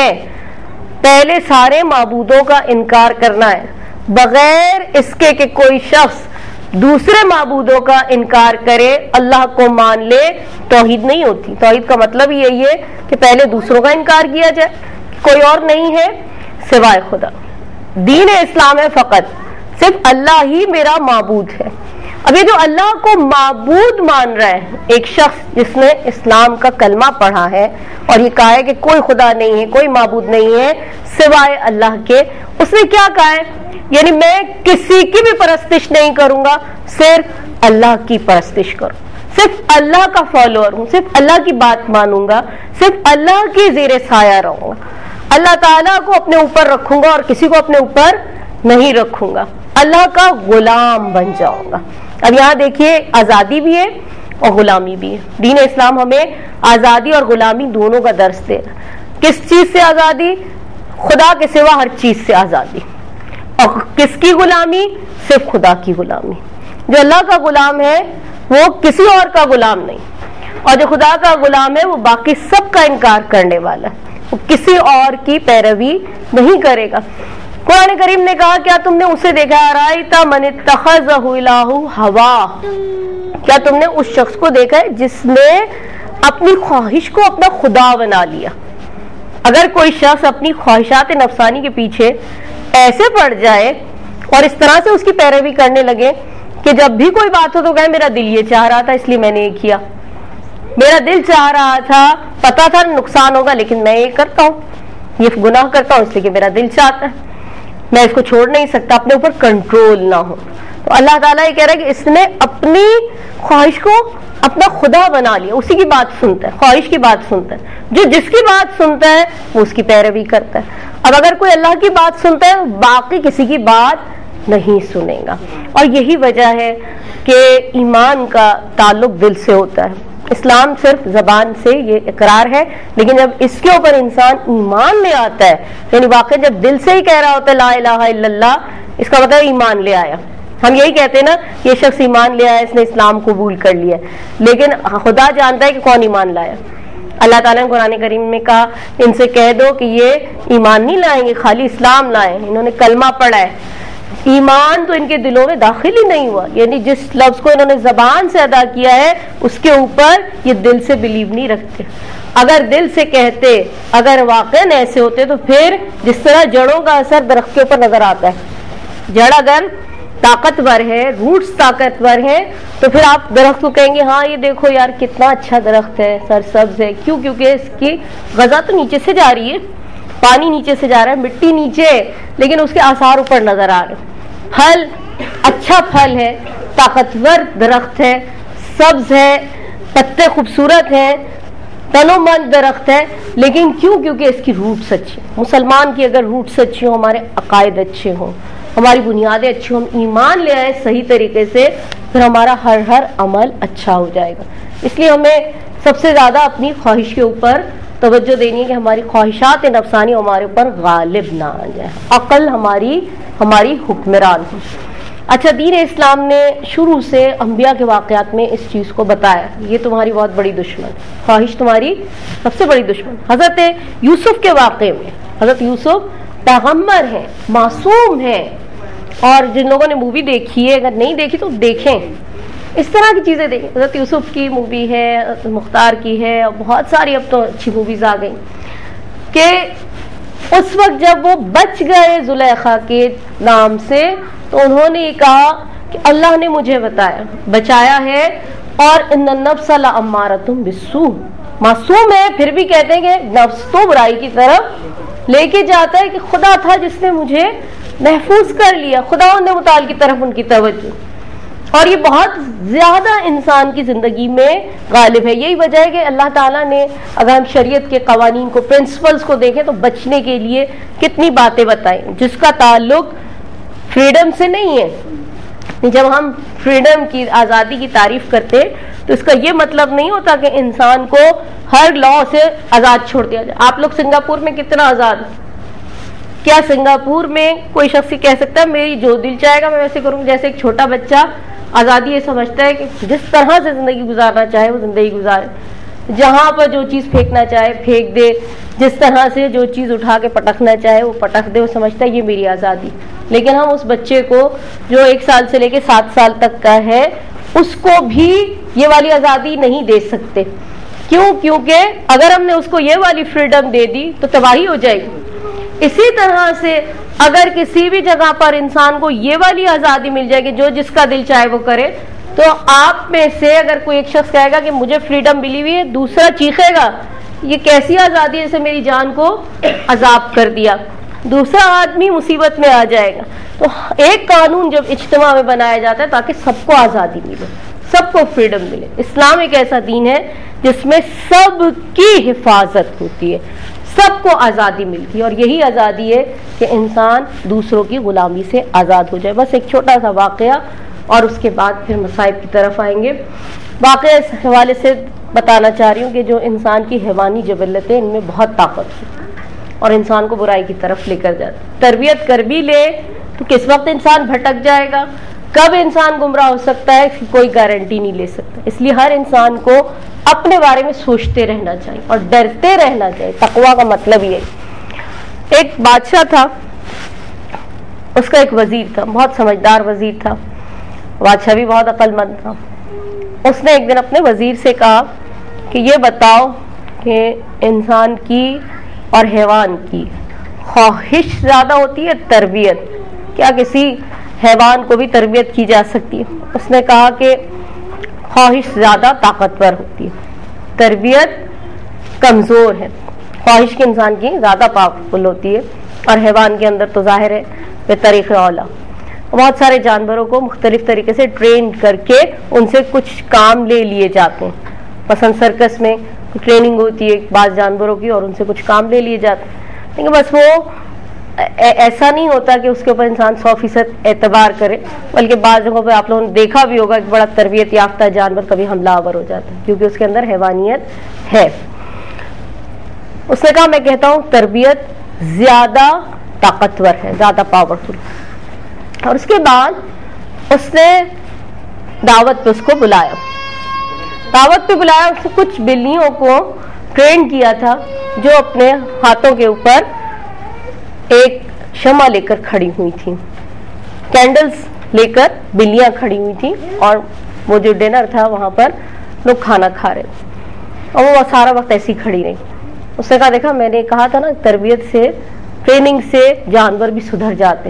پہلے سارے معبودوں کا انکار کرنا ہے، بغیر اس کے کہ کوئی شخص دوسرے معبودوں کا انکار کرے اللہ کو مان لے توحید نہیں ہوتی. توحید کا مطلب یہی ہے کہ پہلے دوسروں کا انکار کیا جائے کہ کوئی اور نہیں ہے سوائے خدا. دین اسلام ہے فقط صرف اللہ ہی میرا معبود ہے. اب یہ جو اللہ کو معبود مان رہا ہے ایک شخص جس نے اسلام کا کلمہ پڑھا ہے اور یہ کہا ہے کہ کوئی خدا نہیں ہے، کوئی معبود نہیں ہے سوائے اللہ کے، اس نے کیا کہا ہے؟ یعنی میں کسی کی بھی پرستش نہیں کروں گا، صرف اللہ کی پرستش کروں، صرف اللہ کا فالوور ہوں، صرف اللہ کی بات مانوں گا، صرف اللہ کی زیر سایہ رہوں گا، اللہ تعالیٰ کو اپنے اوپر رکھوں گا اور کسی کو اپنے اوپر نہیں رکھوں گا، اللہ کا غلام بن جاؤں گا. اب یہاں دیکھیے آزادی بھی ہے اور غلامی بھی ہے. دین اسلام ہمیں آزادی اور غلامی دونوں کا درس دے رہا. کس چیز سے آزادی؟ خدا کے سوا ہر چیز سے آزادی. اور کس کی غلامی؟ صرف خدا کی غلامی. جو اللہ کا غلام ہے وہ کسی اور کا غلام نہیں، اور جو خدا کا غلام ہے وہ باقی سب کا انکار کرنے والا ہے، وہ کسی اور کی پیروی نہیں کرے گا. قرآن کریم نے کہا کیا تم نے اسے دیکھا رأیت من اتخذہ الہ ہوا، کیا تم نے اس شخص کو دیکھا ہے جس نے اپنی خواہش کو اپنا خدا بنا لیا. اگر کوئی شخص اپنی خواہشات نفسانی کے پیچھے ایسے پڑ جائے اور اس طرح سے اس کی پیروی کرنے لگے کہ جب بھی کوئی بات ہو تو کہے میرا دل یہ چاہ رہا تھا اس لیے میں نے یہ کیا، میرا دل چاہ رہا تھا، پتا تھا نقصان ہوگا لیکن میں یہ کرتا ہوں، یہ گناہ کرتا ہوں اس لیے کہ میرا دل چاہتا ہے، میں اس کو چھوڑ نہیں سکتا، اپنے اوپر کنٹرول نہ ہو. تو اللہ تعالیٰ یہ کہہ رہا ہے کہ اس نے اپنی خواہش کو اپنا خدا بنا لیا، اسی کی بات سنتا ہے، خواہش کی بات سنتا ہے، جو جس کی بات سنتا ہے وہ اس کی پیروی کرتا ہے. اب اگر کوئی اللہ کی بات سنتا ہے باقی کسی کی بات نہیں سنے گا. اور یہی وجہ ہے کہ ایمان کا تعلق دل سے ہوتا ہے. اسلام صرف زبان سے یہ اقرار ہے، لیکن جب اس کے اوپر انسان ایمان لے آتا ہے، یعنی واقعی جب دل سے ہی کہہ رہا ہوتا ہے لا الہ الا اللہ، اس کا مطلب ایمان لے آیا. ہم یہی کہتے ہیں نا یہ شخص ایمان لے آیا، اس نے اسلام قبول کر لیا، لیکن خدا جانتا ہے کہ کون ایمان لایا. اللہ تعالیٰ نے قرآن کریم میں کہا ان سے کہہ دو کہ یہ ایمان نہیں لائیں گے، خالی اسلام لائیں، انہوں نے کلمہ پڑھا ہے، ایمان تو ان کے دلوں میں داخل ہی نہیں ہوا، یعنی جس لفظ کو انہوں نے زبان سے ادا کیا ہے اس کے اوپر یہ دل سے بلیو نہیں رکھتے۔ اگر دل سے کہتے، اگر واقعاً ایسے ہوتے تو پھر جس طرح جڑوں کا اثر درخت کے اوپر نظر آتا ہے، جڑ اگر طاقتور ہے، روٹس طاقتور ہیں، تو پھر آپ درخت کو کہیں گے ہاں یہ دیکھو یار کتنا اچھا درخت ہے، سرسبز ہے، کیوں؟ کیونکہ اس کی غذا تو نیچے سے جا رہی ہے، پانی نیچے سے جا رہا ہے، مٹی نیچے ہے، لیکن اس کے آثار اوپر نظر آ رہے ہیں۔ پھل اچھا پھل ہے، طاقتور درخت ہے، سبز ہے، پتے خوبصورت ہیں، تنو مند درخت ہے، لیکن کیوں؟ کیونکہ اس کی روٹس اچھی ہیں۔ مسلمان کی اگر روٹس اچھی ہوں، ہمارے عقائد اچھے ہوں، ہماری بنیادیں اچھی ہوں، ہم ایمان لے آئیں صحیح طریقے سے، پھر ہمارا ہر ہر عمل اچھا ہو جائے گا۔ اس لیے ہمیں سب سے زیادہ اپنی خواہش کے اوپر توجہ دینی ہے کہ ہماری خواہشات نفسانی ہمارے اوپر غالب نہ آ جائے، عقل ہماری ہماری حکمران ہو۔ اچھا، دین اسلام نے شروع سے انبیاء کے واقعات میں اس چیز کو بتایا، یہ تمہاری بہت بڑی دشمن، خواہش تمہاری سب سے بڑی دشمن۔ حضرت یوسف کے واقعے میں، حضرت یوسف پیغمبر ہیں، معصوم ہیں، اور جن لوگوں نے مووی دیکھی ہے، اگر نہیں دیکھی تو دیکھیں، اس طرح کی چیزیں دیکھیں۔ حضرت یوسف کی مووی ہے، حضرت مختار کی ہے، اور بہت ساری اب تو اچھی موویز آ گئیں، کہ اس وقت جب وہ بچ گئے زلیخا کے نام سے تو انہوں نے یہ کہا کہ اللہ نے مجھے بتایا بچایا ہے، اور ان النفس لامارۃ بالسوء، معصوم ہے پھر بھی کہتے ہیں کہ نفس تو برائی کی طرف لے کے جاتا ہے، کہ خدا تھا جس نے مجھے محفوظ کر لیا، خدا نے متعال کی طرف ان کی توجہ، اور یہ بہت زیادہ انسان کی زندگی میں غالب ہے۔ یہی وجہ ہے کہ اللہ تعالیٰ نے اگر ہم شریعت کے قوانین کو، پرنسپلز کو دیکھیں تو بچنے کے لیے کتنی باتیں بتائیں، جس کا تعلق فریڈم سے نہیں ہے۔ جب ہم فریڈم کی، آزادی کی تعریف کرتے تو اس کا یہ مطلب نہیں ہوتا کہ انسان کو ہر لا سے آزاد چھوڑ دیا جائے۔ آپ لوگ سنگاپور میں کتنا آزاد؟ کیا سنگاپور میں کوئی شخص کہہ سکتا ہے میری جو دل چاہے گا میں ویسے کروں؟ جیسے ایک چھوٹا بچہ آزادی یہ سمجھتا ہے کہ جس طرح سے زندگی گزارنا چاہے وہ زندگی گزارے، جہاں پر جو چیز پھینکنا چاہے پھینک دے، جس طرح سے جو چیز اٹھا کے پٹکنا چاہے وہ پٹک دے، وہ سمجھتا ہے یہ میری آزادی۔ لیکن ہم اس بچے کو جو ایک سال سے لے کے سات سال تک کا ہے اس کو بھی یہ والی آزادی نہیں دے سکتے۔ کیوں؟ کیونکہ اگر ہم نے اس کو یہ والی فریڈم دے دی تو تباہی ہو جائے گی۔ اسی طرح سے اگر کسی بھی جگہ پر انسان کو یہ والی آزادی مل جائے کہ جو جس کا دل چاہے وہ کرے، تو آپ میں سے اگر کوئی ایک شخص کہے گا کہ مجھے فریڈم ملی ہوئی ہے، دوسرا چیخے گا یہ کیسی آزادی ہے، جیسے میری جان کو عذاب کر دیا، دوسرا آدمی مصیبت میں آ جائے گا۔ تو ایک قانون جب اجتماع میں بنایا جاتا ہے تاکہ سب کو آزادی ملے، سب کو فریڈم ملے۔ اسلام ایک ایسا دین ہے جس میں سب کی حفاظت ہوتی ہے، سب کو آزادی ملتی ہے، اور یہی آزادی ہے کہ انسان دوسروں کی غلامی سے آزاد ہو جائے۔ بس ایک چھوٹا سا واقعہ اور اس کے بعد پھر مصائب کی طرف آئیں گے۔ واقعہ اس حوالے سے بتانا چاہ رہی ہوں کہ جو انسان کی حیوانی جبلت ہے ان میں بہت طاقت ہے اور انسان کو برائی کی طرف لے کر جاتا ہے۔ تربیت کر بھی لے تو کس وقت انسان بھٹک جائے گا، کب انسان گمراہ ہو سکتا ہے، اس کی کوئی گارنٹی نہیں لے سکتا۔ اس لیے ہر انسان کو اپنے بارے میں سوچتے رہنا چاہیے اور ڈرتے رہنا چاہیے۔ تقویٰ کا مطلب یہ، ایک بادشاہ تھا، اس کا ایک وزیر تھا، بہت سمجھدار وزیر تھا، بادشاہ بھی بہت عقل مند تھا۔ اس نے ایک دن اپنے وزیر سے کہا کہ یہ بتاؤ کہ انسان کی اور حیوان کی خواہش زیادہ ہوتی ہے تربیت، کیا کسی حیوان کو بھی تربیت کی جا سکتی ہے؟ اس نے کہا کہ خواہش زیادہ طاقتور ہوتی ہے، تربیت کمزور ہے۔ خواہش کے انسان کی زیادہ پاورفل ہوتی ہے، اور حیوان کے اندر تو ظاہر ہے بے طریق اولا۔ بہت سارے جانوروں کو مختلف طریقے سے ٹرین کر کے ان سے کچھ کام لے لیے جاتے ہیں، مثلا سرکس میں ٹریننگ ہوتی ہے بعض جانوروں کی اور ان سے کچھ کام لے لیے جاتے ہیں، لیکن بس وہ ایسا نہیں ہوتا کہ اس کے اوپر انسان سو فیصد اعتبار کرے، بلکہ بعض جگہوں پہ آپ لوگوں نے دیکھا بھی ہوگا کہ بڑا تربیت یافتہ جانور کبھی حملہ آور ہو جاتا ہے کیونکہ اس کے اندر حیوانیت ہے۔ اس نے کہا میں کہتا ہوں تربیت زیادہ طاقتور ہے، زیادہ پاورفل۔ اور اس کے بعد اس نے دعوت پہ اس کو بلایا، دعوت پہ بلایا، اس نے کچھ بلیوں کو ٹرین کیا تھا، جو اپنے ہاتھوں کے اوپر ایک شمع لے کر کھڑی ہوئی تھی، کینڈلز لے کر بلیاں کھڑی ہوئی تھی، اور وہ جو ڈنر تھا وہاں پر لوگ کھانا کھا رہے تھے، اور وہ سارا وقت ایسی کھڑی رہی۔ اس نے کہا دیکھا میں نے کہا تھا نا تربیت سے، ٹریننگ سے جانور بھی سدھر جاتے۔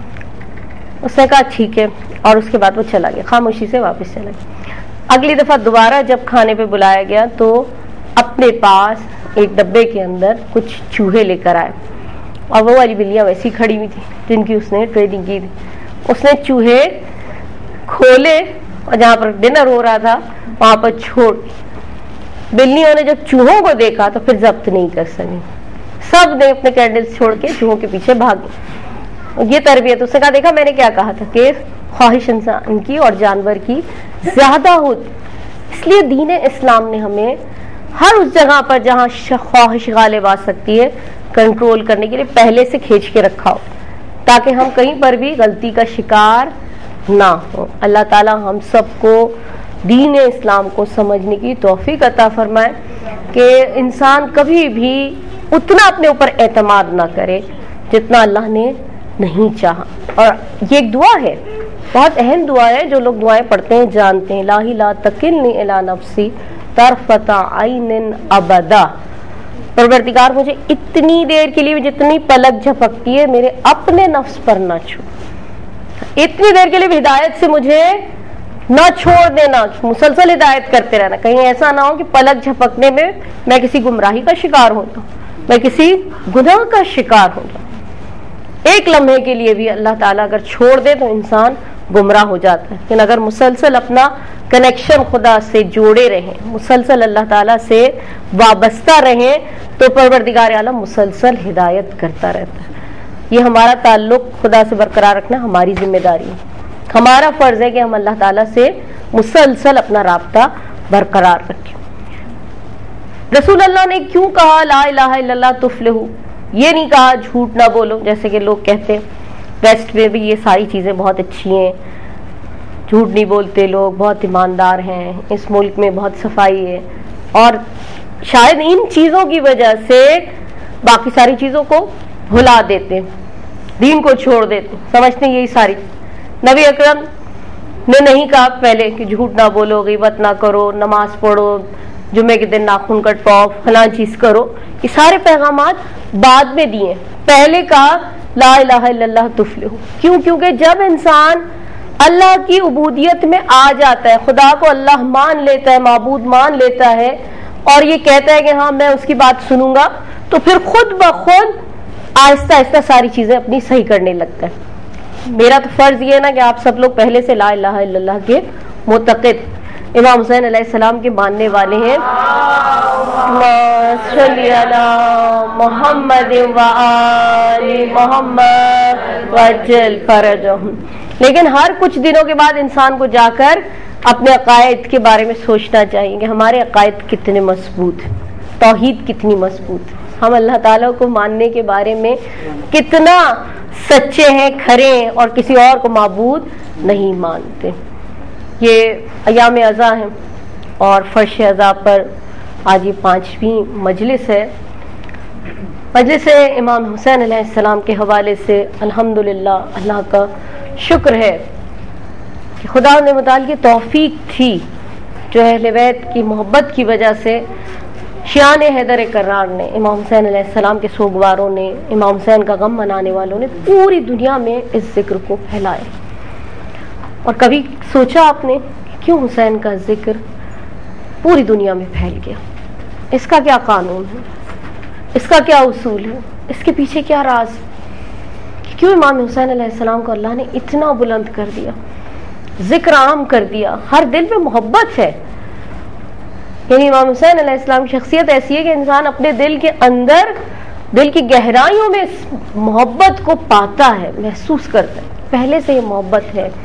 اس نے کہا ٹھیک ہے، اور اس کے بعد وہ چلا گیا، خاموشی سے واپس چلا گیا۔ اگلی دفعہ دوبارہ جب کھانے پہ بلایا گیا تو اپنے پاس ایک ڈبے کے اندر کچھ چوہے لے کر آئے، اور وہ والی بلیاں ویسی کھڑی ہوئی تھی جن کی اس نے ٹریننگ کی تھی۔ اس نے چوہے کھولے اور جہاں پر ڈنر ہو رہا تھا وہاں پر چھوڑ، بلیوں نے جب چوہوں کو دیکھا تو پھر ضبط نہیں کر سکی، سب نے اپنے کینڈلز چھوڑ کے چوہوں کے پیچھے بھاگے۔ یہ تربیت، اس نے کہا دیکھا میں نے کیا کہا تھا کہ خواہش انسان کی اور جانور کی زیادہ ہوتی، اس لیے دین اسلام نے ہمیں ہر اس جگہ پر جہاں خواہش غالب آ سکتی ہے کنٹرول کرنے کے لیے پہلے سے کھینچ کے رکھا ہو، تاکہ ہم کہیں پر بھی غلطی کا شکار نہ ہو۔ اللہ تعالی ہم سب کو دین اسلام کو سمجھنے کی توفیق عطا فرمائے کہ انسان کبھی بھی اتنا اپنے اوپر اعتماد نہ کرے جتنا اللہ نے نہیں چاہا۔ اور یہ ایک دعا ہے، بہت اہم دعا ہے، جو لوگ دعائیں پڑھتے ہیں جانتے ہیں، الہی لا تکلنی الی نفسی طرفۃ عین ابدا، پروردگار مجھے اتنی دیر کے لیے جتنی پلک جھپکتی ہے میرے اپنے نفس پر نہ چھوڑ، اتنی دیر کے لیے بھی ہدایت سے مجھے نہ چھوڑ دینا، مسلسل ہدایت کرتے رہنا، کہیں ایسا نہ ہو کہ پلک جھپکنے میں میں کسی گمراہی کا شکار ہو جاؤں، میں کسی گناہ کا شکار ہو جاؤں۔ ایک لمحے کے لیے بھی اللہ تعالیٰ اگر چھوڑ دے تو انسان گمراہ ہو جاتا ہے، لیکن اگر مسلسل اپنا کنیکشن خدا سے جوڑے رہیں، مسلسل اللہ تعالیٰ سے وابستہ رہیں، تو پروردگار عالم مسلسل ہدایت کرتا رہتا ہے۔ یہ ہمارا تعلق خدا سے برقرار رکھنا ہماری ذمہ داری ہے، ہمارا فرض ہے کہ ہم اللہ تعالیٰ سے مسلسل اپنا رابطہ برقرار رکھیں۔ رسول اللہ نے کیوں کہا لا الہ الا اللہ تفلحوا؟ یہ نہیں کہا جھوٹ نہ بولو، جیسے کہ لوگ کہتے ہیں ویسٹ میں بھی یہ ساری چیزیں بہت اچھی ہیں، جھوٹ نہیں بولتے لوگ، بہت ایماندار ہیں، اس ملک میں بہت صفائی ہے، اور شاید ان چیزوں کی وجہ سے باقی ساری چیزوں کو بھلا دیتے ہیں، دین کو چھوڑ دیتے، سمجھتے ہیں یہی ساری۔ نبی اکرم نے نہیں کہا پہلے کہ جھوٹ نہ بولو، غیبت نہ کرو، نماز پڑھو، جمعے کے دن ناخن کٹواؤ، فلاں چیز کرو، یہ سارے پیغامات بعد میں دیے، پہلے کہا لا الہ الا اللہ تفلحوا۔ کیوں؟ کیونکہ جب انسان اللہ کی عبودیت میں آ جاتا ہے، خدا کو اللہ مان لیتا ہے، معبود مان لیتا ہے، اور یہ کہتا ہے کہ ہاں میں اس کی بات سنوں گا، تو پھر خود بخود آہستہ آہستہ ساری چیزیں اپنی صحیح کرنے لگتا ہے۔ میرا تو فرض یہ ہے نا کہ آپ سب لوگ پہلے سے لا الہ الا اللہ کے معتقد، امام حسین علیہ السلام کے ماننے والے ہیں، صلی علی محمد و آل محمد وجل فرجہم۔ لیکن ہر کچھ دنوں کے بعد انسان کو جا کر اپنے عقائد کے بارے میں سوچنا چاہیے کہ ہمارے عقائد کتنے مضبوط ہیں، توحید کتنی مضبوط ہے، ہم اللہ تعالیٰ کو ماننے کے بارے میں کتنا سچے ہیں، کھرے ہیں، اور کسی اور کو معبود نہیں مانتے۔ یہ ایام عزا ہیں، اور فرش عزا پر آج یہ پانچویں مجلس ہے۔ مجلس امام حسین علیہ السلام کے حوالے سے الحمدللہ اللہ کا شکر ہے کہ خدا نے متعال کی توفیق تھی، جو اہل بیت کی محبت کی وجہ سے شیعان حیدر کرار نے، امام حسین علیہ السلام کے سوگواروں نے، امام حسین کا غم منانے والوں نے پوری دنیا میں اس ذکر کو پھیلایا۔ اور کبھی سوچا آپ نے کہ کیوں حسین کا ذکر پوری دنیا میں پھیل گیا؟ اس کا کیا قانون ہے، اس کا کیا اصول ہے، اس کے پیچھے کیا راز؟ کیوں امام حسین علیہ السلام کو اللہ نے اتنا بلند کر دیا، ذکر عام کر دیا، ہر دل میں محبت ہے؟ یعنی امام حسین علیہ السلام کی شخصیت ایسی ہے کہ انسان اپنے دل کے اندر، دل کی گہرائیوں میں اس محبت کو پاتا ہے، محسوس کرتا ہے، پہلے سے یہ محبت ہے۔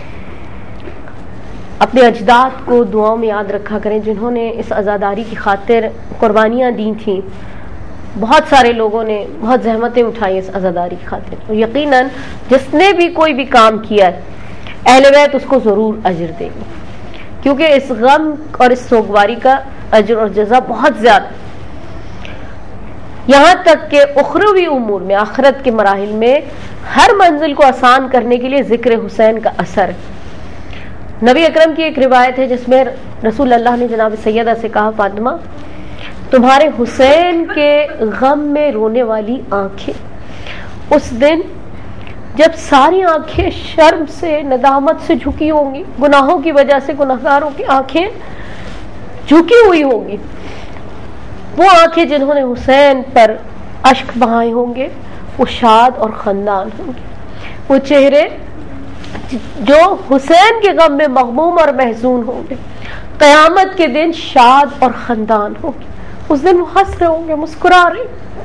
اپنے اجداد کو دعاؤں میں یاد رکھا کریں جنہوں نے اس آزاداری کی خاطر قربانیاں دی تھیں۔ بہت سارے لوگوں نے بہت زحمتیں اٹھائی اس آزاداری کی خاطر، اور یقیناً جس نے بھی کوئی بھی کام کیا ہے اہل بیت اس کو ضرور اجر دے گی، کیونکہ اس غم اور اس سوگواری کا اجر اور جزا بہت زیادہ۔ یہاں تک کہ اخروی امور میں، آخرت کے مراحل میں ہر منزل کو آسان کرنے کے لیے ذکر حسین کا اثر. نبی اکرم کی ایک روایت ہے جس میں رسول اللہ نے جناب سیدہ سے کہا، فاطمہ تمہارے حسین کے غم میں رونے والی آنکھیں، اس دن جب ساری آنکھیں شرم سے، ندامت سے جھکی ہوں گی، گناہوں کی وجہ سے گناہگاروں کی آنکھیں جھکی ہوئی ہوں گی، وہ آنکھیں جنہوں نے حسین پر اشک بہائے ہوں گے وہ شاد اور خندان ہوں گے. وہ چہرے جو حسین کے غم میں مغموم اور محزون ہوں گے قیامت کے دن شاد اور خندان ہوں گے. اس دن وہ ہنس رہے ہوں گے، مسکرا رہے.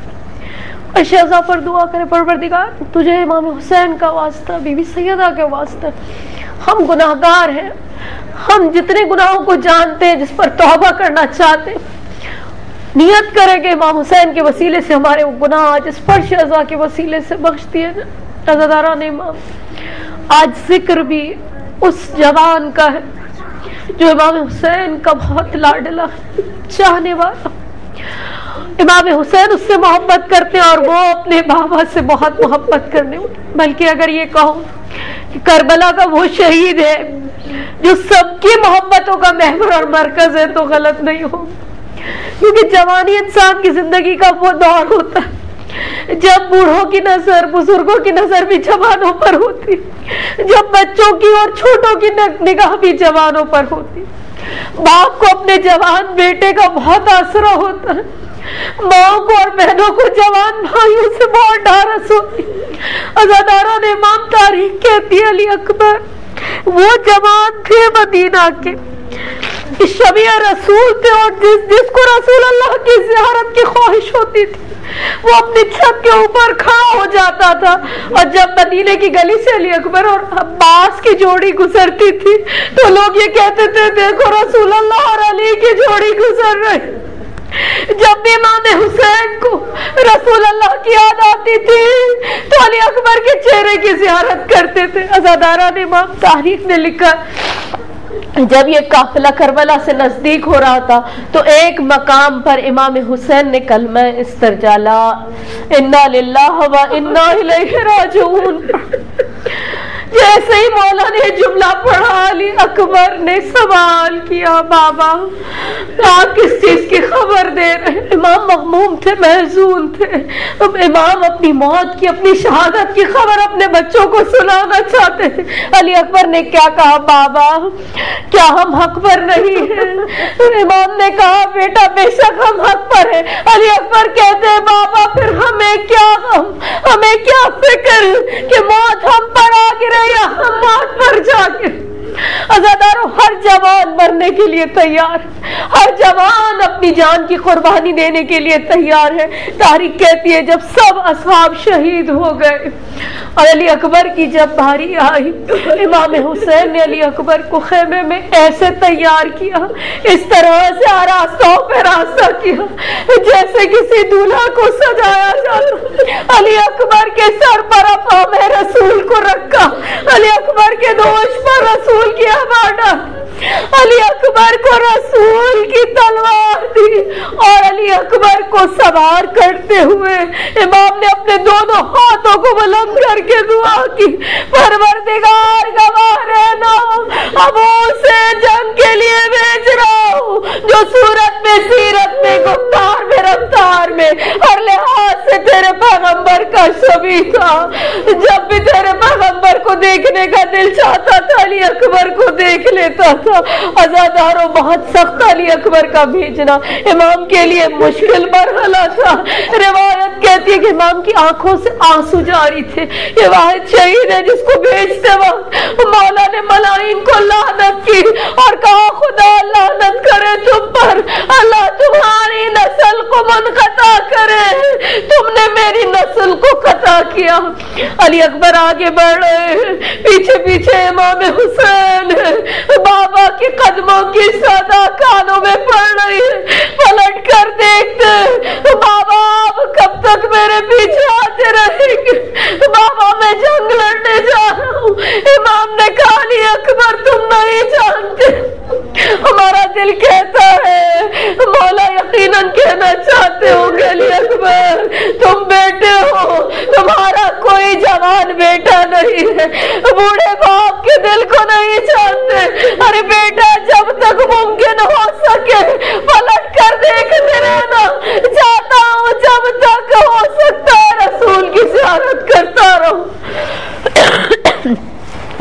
شہزا پر دعا کرے، پروردگار تجھے امام حسین کا واسطہ، بی بی سیدہ کے واسطہ، ہم گناہگار ہیں، ہم جتنے گناہوں کو جانتے ہیں، جس پر توبہ کرنا چاہتے ہیں، نیت کریں کہ امام حسین کے وسیلے سے ہمارے وہ گناہ جس پر شہزا کے وسیلے سے بخش دیے نا. عزاداران امام، آج ذکر بھی اس جوان کا ہے جو امام حسین کا بہت لاڈلا چاہنے والا. امام حسین اس سے محبت کرتے ہیں اور وہ اپنے بابا سے بہت محبت کرنے. بلکہ اگر یہ کہوں کہ کربلا کا وہ شہید ہے جو سب کی محبتوں کا محور اور مرکز ہے تو غلط نہیں ہو، کیونکہ جوانی انسان کی زندگی کا وہ دور ہوتا ہے جب بوڑھوں کی نظر، بزرگوں کی نظر بھی جوانوں پر ہوتی، جب بچوں کی اور چھوٹوں کی نگاہ بھی جوانوں پر ہوتی. باپ کو اپنے جوان بیٹے کا بہت آسرا ہوتا ہے، ماں کو اور بہنوں کو جوان بھائیوں سے بہت ڈھارس ہوتی. عزاداران امام، تاریخ کہتی ہے علی اکبر وہ جوان تھے مدینہ کے، شبیہ رسول تھے، اور جس جس کو رسول اللہ کی زیارت کی خواہش ہوتی تھی وہ اپنی چھت کے اوپر کھڑا ہو جاتا تھا. اور جب مدینے کی گلی سے علی اکبر اور عباس کی جوڑی گزرتی تھی تو لوگ یہ کہتے تھے دیکھو رسول اللہ اور علی کی جوڑی گزر رہی. جب بھی امام حسین کو رسول اللہ کی یاد آتی تھی تو علی اکبر کے چہرے کی زیارت کرتے تھے. عزاداران امام، تاریخ نے لکھا جب یہ قافلہ کربلا سے نزدیک ہو رہا تھا تو ایک مقام پر امام حسین نے کلمہ استرجاع لا انا للہ و انا الیہ راجعون. جیسے ہی مولا نے جملہ پڑھا علی اکبر نے سوال کیا بابا آپ کس چیز کی خبر دے رہے؟ امام مغموم تھے، محزون تھے. امام اپنی موت کی، اپنی شہادت کی خبر اپنے بچوں کو سنانا چاہتے تھے. علی اکبر نے کیا کہا، بابا کیا ہم حق پر نہیں ہیں؟ امام نے کہا بیٹا بے شک ہم حق پر ہیں. علی اکبر کہتے ہیں بابا پھر ہمیں کیا غم، ہمیں کیا فکر کہ موت ہم پر آ گرے یا ہم موت پر جا کے. عزاداروں، ہر جوان مرنے کے لیے تیار، ہر جوان اپنی جان کی قربانی دینے کے لیے تیار ہے. تاریخ کہتی ہے جب سب اصحاب شہید ہو گئے اور علی اکبر کی جب باری آئی، امام حسین نے علی اکبر کو خیمے میں ایسے تیار کیا، اس طرح سے آراستوں پہ راستہ کیا جیسے کسی دولہا کو سجایا جاتا. علی اکبر کے سر پر افہام رسول کو رکھا، علی اکبر کے دوش پر رسول کی آبادا، علی اکبر کو رسول کی تلوار دی اور علی اکبر کو سوار کرتے ہوئے امام نے اپنے دونوں ہاتھوں کو بلند کر کے دعا کی، پروردگار گواہ رہنا اب اسے جنگ کے لیے بھیج رہا ہوں جو صورت میں، سیرت میں، گفتار میں، رفتار میں ہر لحاظ سے تیرے پیغمبر کا شبیہ تھا. جب بھی تیرے پیغمبر کو دیکھنے کا دل چاہتا تھا علی اکبر کو دیکھ لیتا تھا. عزاداروں، بہت سخت علی اکبر کا بھیجنا امام کے لیے مشکل مرحلہ تھا. روایت کہتی ہے کہ امام کی آنکھوں سے آنسو جاری تھے. یہ واحد شہید ہے جس کو بھیجتے وقت مولا نے ملائن کو لعنت کی اور کہا خدا لعنت کرے تم پر، اللہ تمہاری نسل کو منقطع کرے، تم نے میری نسل کو قطع کیا. علی اکبر آگے بڑھ رہے، پیچھے پیچھے امام حسین بابا کے قدموں کی صدا کانوں میں پڑ رہی ہے. پلٹ کر دیکھتے بابا آپ کب تک میرے پیچھے آتے رہیں گے؟ بابا میں جنگ لڑنے جا رہا ہوں. امام نے کہا علی اکبر تم نہیں جانتے، ہمارا دل کہتا ہے مولا یقیناً کہنا چاہتے ہوں گے علی اکبر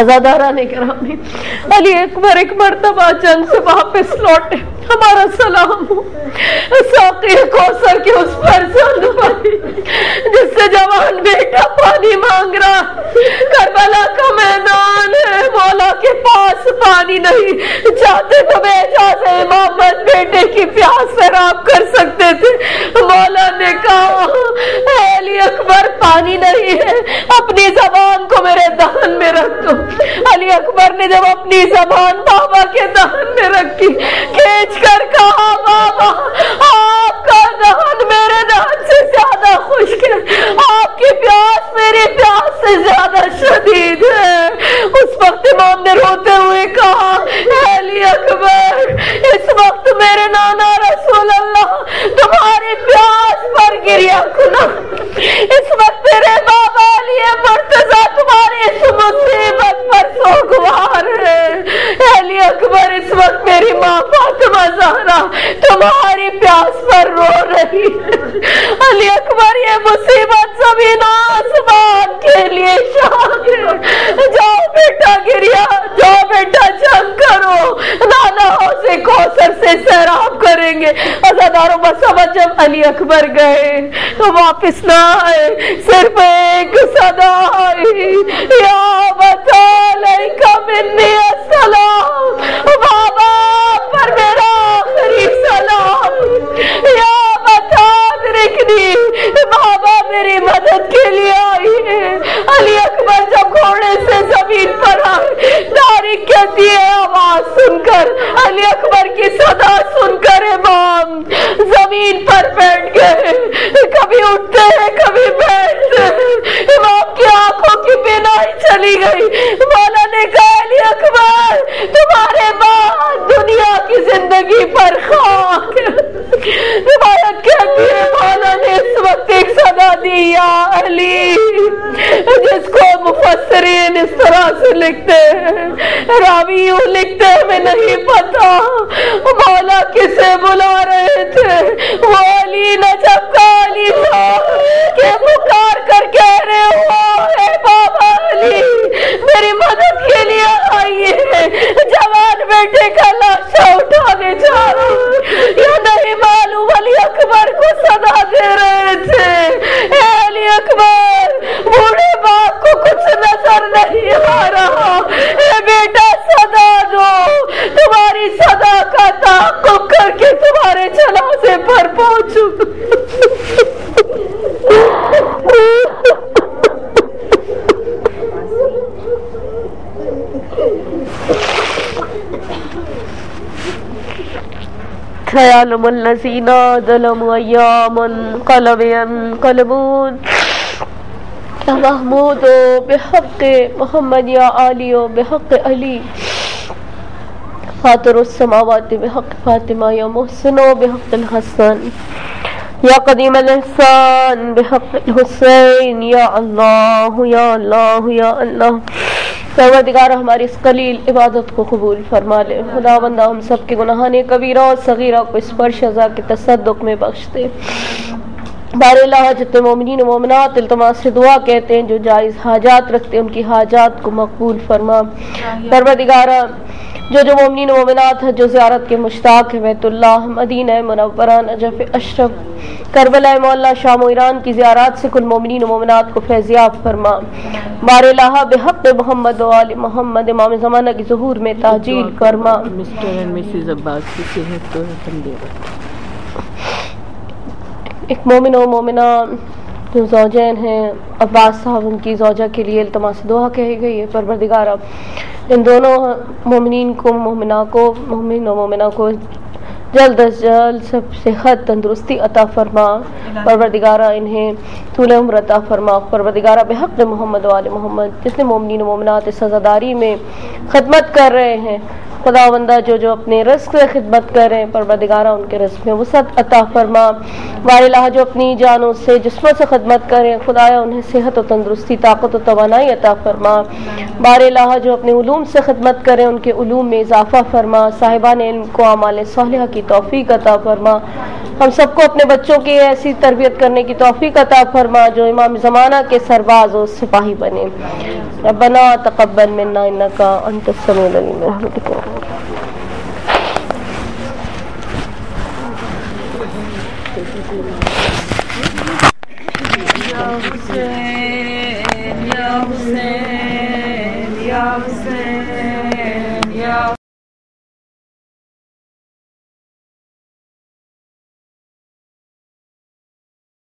अज़ादारान करामी, अली अकबर एक मर्तबा जंग से वापस लौटे, हमारा सलाम हो साक़ी कौसर के उस फरजंद पर जिससे जवान बेटा पानी मांग रहा। करबला का मैदान है, मौला के पास पानी नहीं, चाहते तो बेजा से मोहम्मद बेटे की प्यास सैराब कर सकते थे। मौला ने कहा अली अकबर पानी नहीं है, अपनी जबान को मेरे दहन में रख दो। अली अकबर ने जब अपनी जबान बाबा के दहन में रखी, खींच कर कहा बाबा आपका दहन मेरे दहन से ज्यादा खुश्क है, आपकी प्यास मेरी प्यास से ज्यादा शदीद है। उस वक्त इमाम ने रोते हुए कहा अली अकबर इस वक्त मेरे नाना रसूल अल्लाह तुम्हारी प्यास पर गिरिया खुना, इस वक्त मेरे बाबा अली मुर्तजा तुम्हारी इस मुसीबत पर सोगवार है। अली अकबर इस वक्त मेरी माँ फातिमा ज़हरा तुम्हारी प्यास पर रो रही है। अली अकबर ये मुसीबत ज़मीन आसमान के लिए शान है। जाओ बेटा गिरिया, जाओ बेटा जंग करो, नाना से कौसर से सैराब करेंगे। अज़ादारों बसवा जब अली अकबर गए तो वापस ना आए, सिर्फ एक सदा आई या बता लैका मिन्नी अस्सलाम, बाबा पर मेरा आखिरी सलाम, या बता दरिकनी बाबा मेरी मदद के लिए आई है। अली अकबर जब घोड़े से जमीन पर आए, तारिक कहती है आवाज सुनकर, अली अकबर की सदा सुनकर इमाम जमीन पर बैठ गए, कभी उठते हैं कभी बैठते हैं। इमाम की आंखों की बिनाई चली गई। मौला ने कहा अली अकबर तुम्हारे बाद दुनिया की जिंदगी पर खाक। रिवायत कहती है मौला ने इस वक्त एक सदा दी या अली, जिसको मुफस्सिरीन इस तरह से लिखते हैं, रावी यूं लिखते हैं हमें नहीं पता मौला किसे बुला रहे थे। वो अली नजब का अली था कि पुकार कर कह रहे हो हे बाबा अली मेरी मदद के लिए आइए, जवान बेटे का लाशा उठाने जा रहा हूं। या नहीं मालूम अली अकबर को सदा दे रहे थे अली अकबर बूढ़े बाप को कुछ नजर नहीं आ रहा, ए बेटा सदा दो, तुम्हारी सदा का ताक़ुब करके तुम्हारे जनाजे पर पहुंचू। ख़यालुल्लज़ीना ज़लमू अय्यामन क़लबन क़लबून या महमूदो बिहक़्क़ि मुहम्मद या आलियो बिहक़्क़ि अली फातिरुस समावाति बिहक़्क़ि फातिमा या मुहसिनो बिहक़्क़िल हसन या क़दीमल इहसान बिहक़्क़िल हुसैन या अल्लाह या अल्लाह या अल्लाह। परवरदिगार हमारी इस कलील इबादत को कबूल फरमा ले। खुदावंदा हम सब के गुनाहाने कबीरा और सगीरा को स्पर्श अज़ा के तसद्दुक़ में बख्श दे। बारिल्लाह जितने मोमिनीन व मोमिनात इल्तिमास से दुआ कहते हैं, जो जायज़ हाजात रखते हैं उनकी हाजात को मकबूल फरमा। परवरदिगारा जो जो मोमिनीन व मोमिनात हैं जो ज़ियारत के मुश्ताक हैं, Baitullah Medina Munawwara Najaf Ashraf Karbala मौला शाम ईरान की ज़ियारत से कुल मोमिनीन व मोमिनात को फैज़याब फरमा। बारिल्लाह बिहक़्क़ि मोहम्मद व आलि मोहम्मद इमाम ज़माना की ज़ुहूर में ताजील फरमा। मिस्टर एंड मिसेस अब्बास की सेहत तो एक मोमिन और मोमिना जो ज़ौजैन हैं अब्बास साहब, उनकी ज़ौजा के लिए इल्तिमास दुआ कही गई है। परवरदिगारा इन दोनों मोमिनीन को मोमिना को मोमिन और मोमिना को जल्द अज जल्द सब सेहत तंदुरुस्ती अता फरमा। परवरदिगारा इन्हें तूल उम्र अता फरमा। परवरदिगारा बेहक़ मोहम्मद वाले मोहम्मद जितने मोमिनीन मोमिनात इस सज़ादारी में खिदमत कर रहे हैं خدا بندہ جو جو اپنے رزق سے خدمت کر رہے ہیں پروردگارہ ان کے رزق میں وسعت عطا فرما، بار الہ جو اپنی جانوں سے جسموں سے خدمت کر رہے ہیں خدایا انہیں صحت و تندرستی طاقت و توانائی عطا فرما، بار الہ جو اپنے علوم سے خدمت کریں ان کے علوم میں اضافہ فرما، صاحبان علم کو اعمال صالحہ کی توفیق عطا فرما، ہم سب کو اپنے بچوں کی ایسی تربیت کرنے کی توفیق عطا فرما جو امام زمانہ کے سرباز و سپاہی بنے۔ ربنا تقبل منا انک انت السمیع العلیم برحمتک۔ یا حسین یا حسین یا حسین یا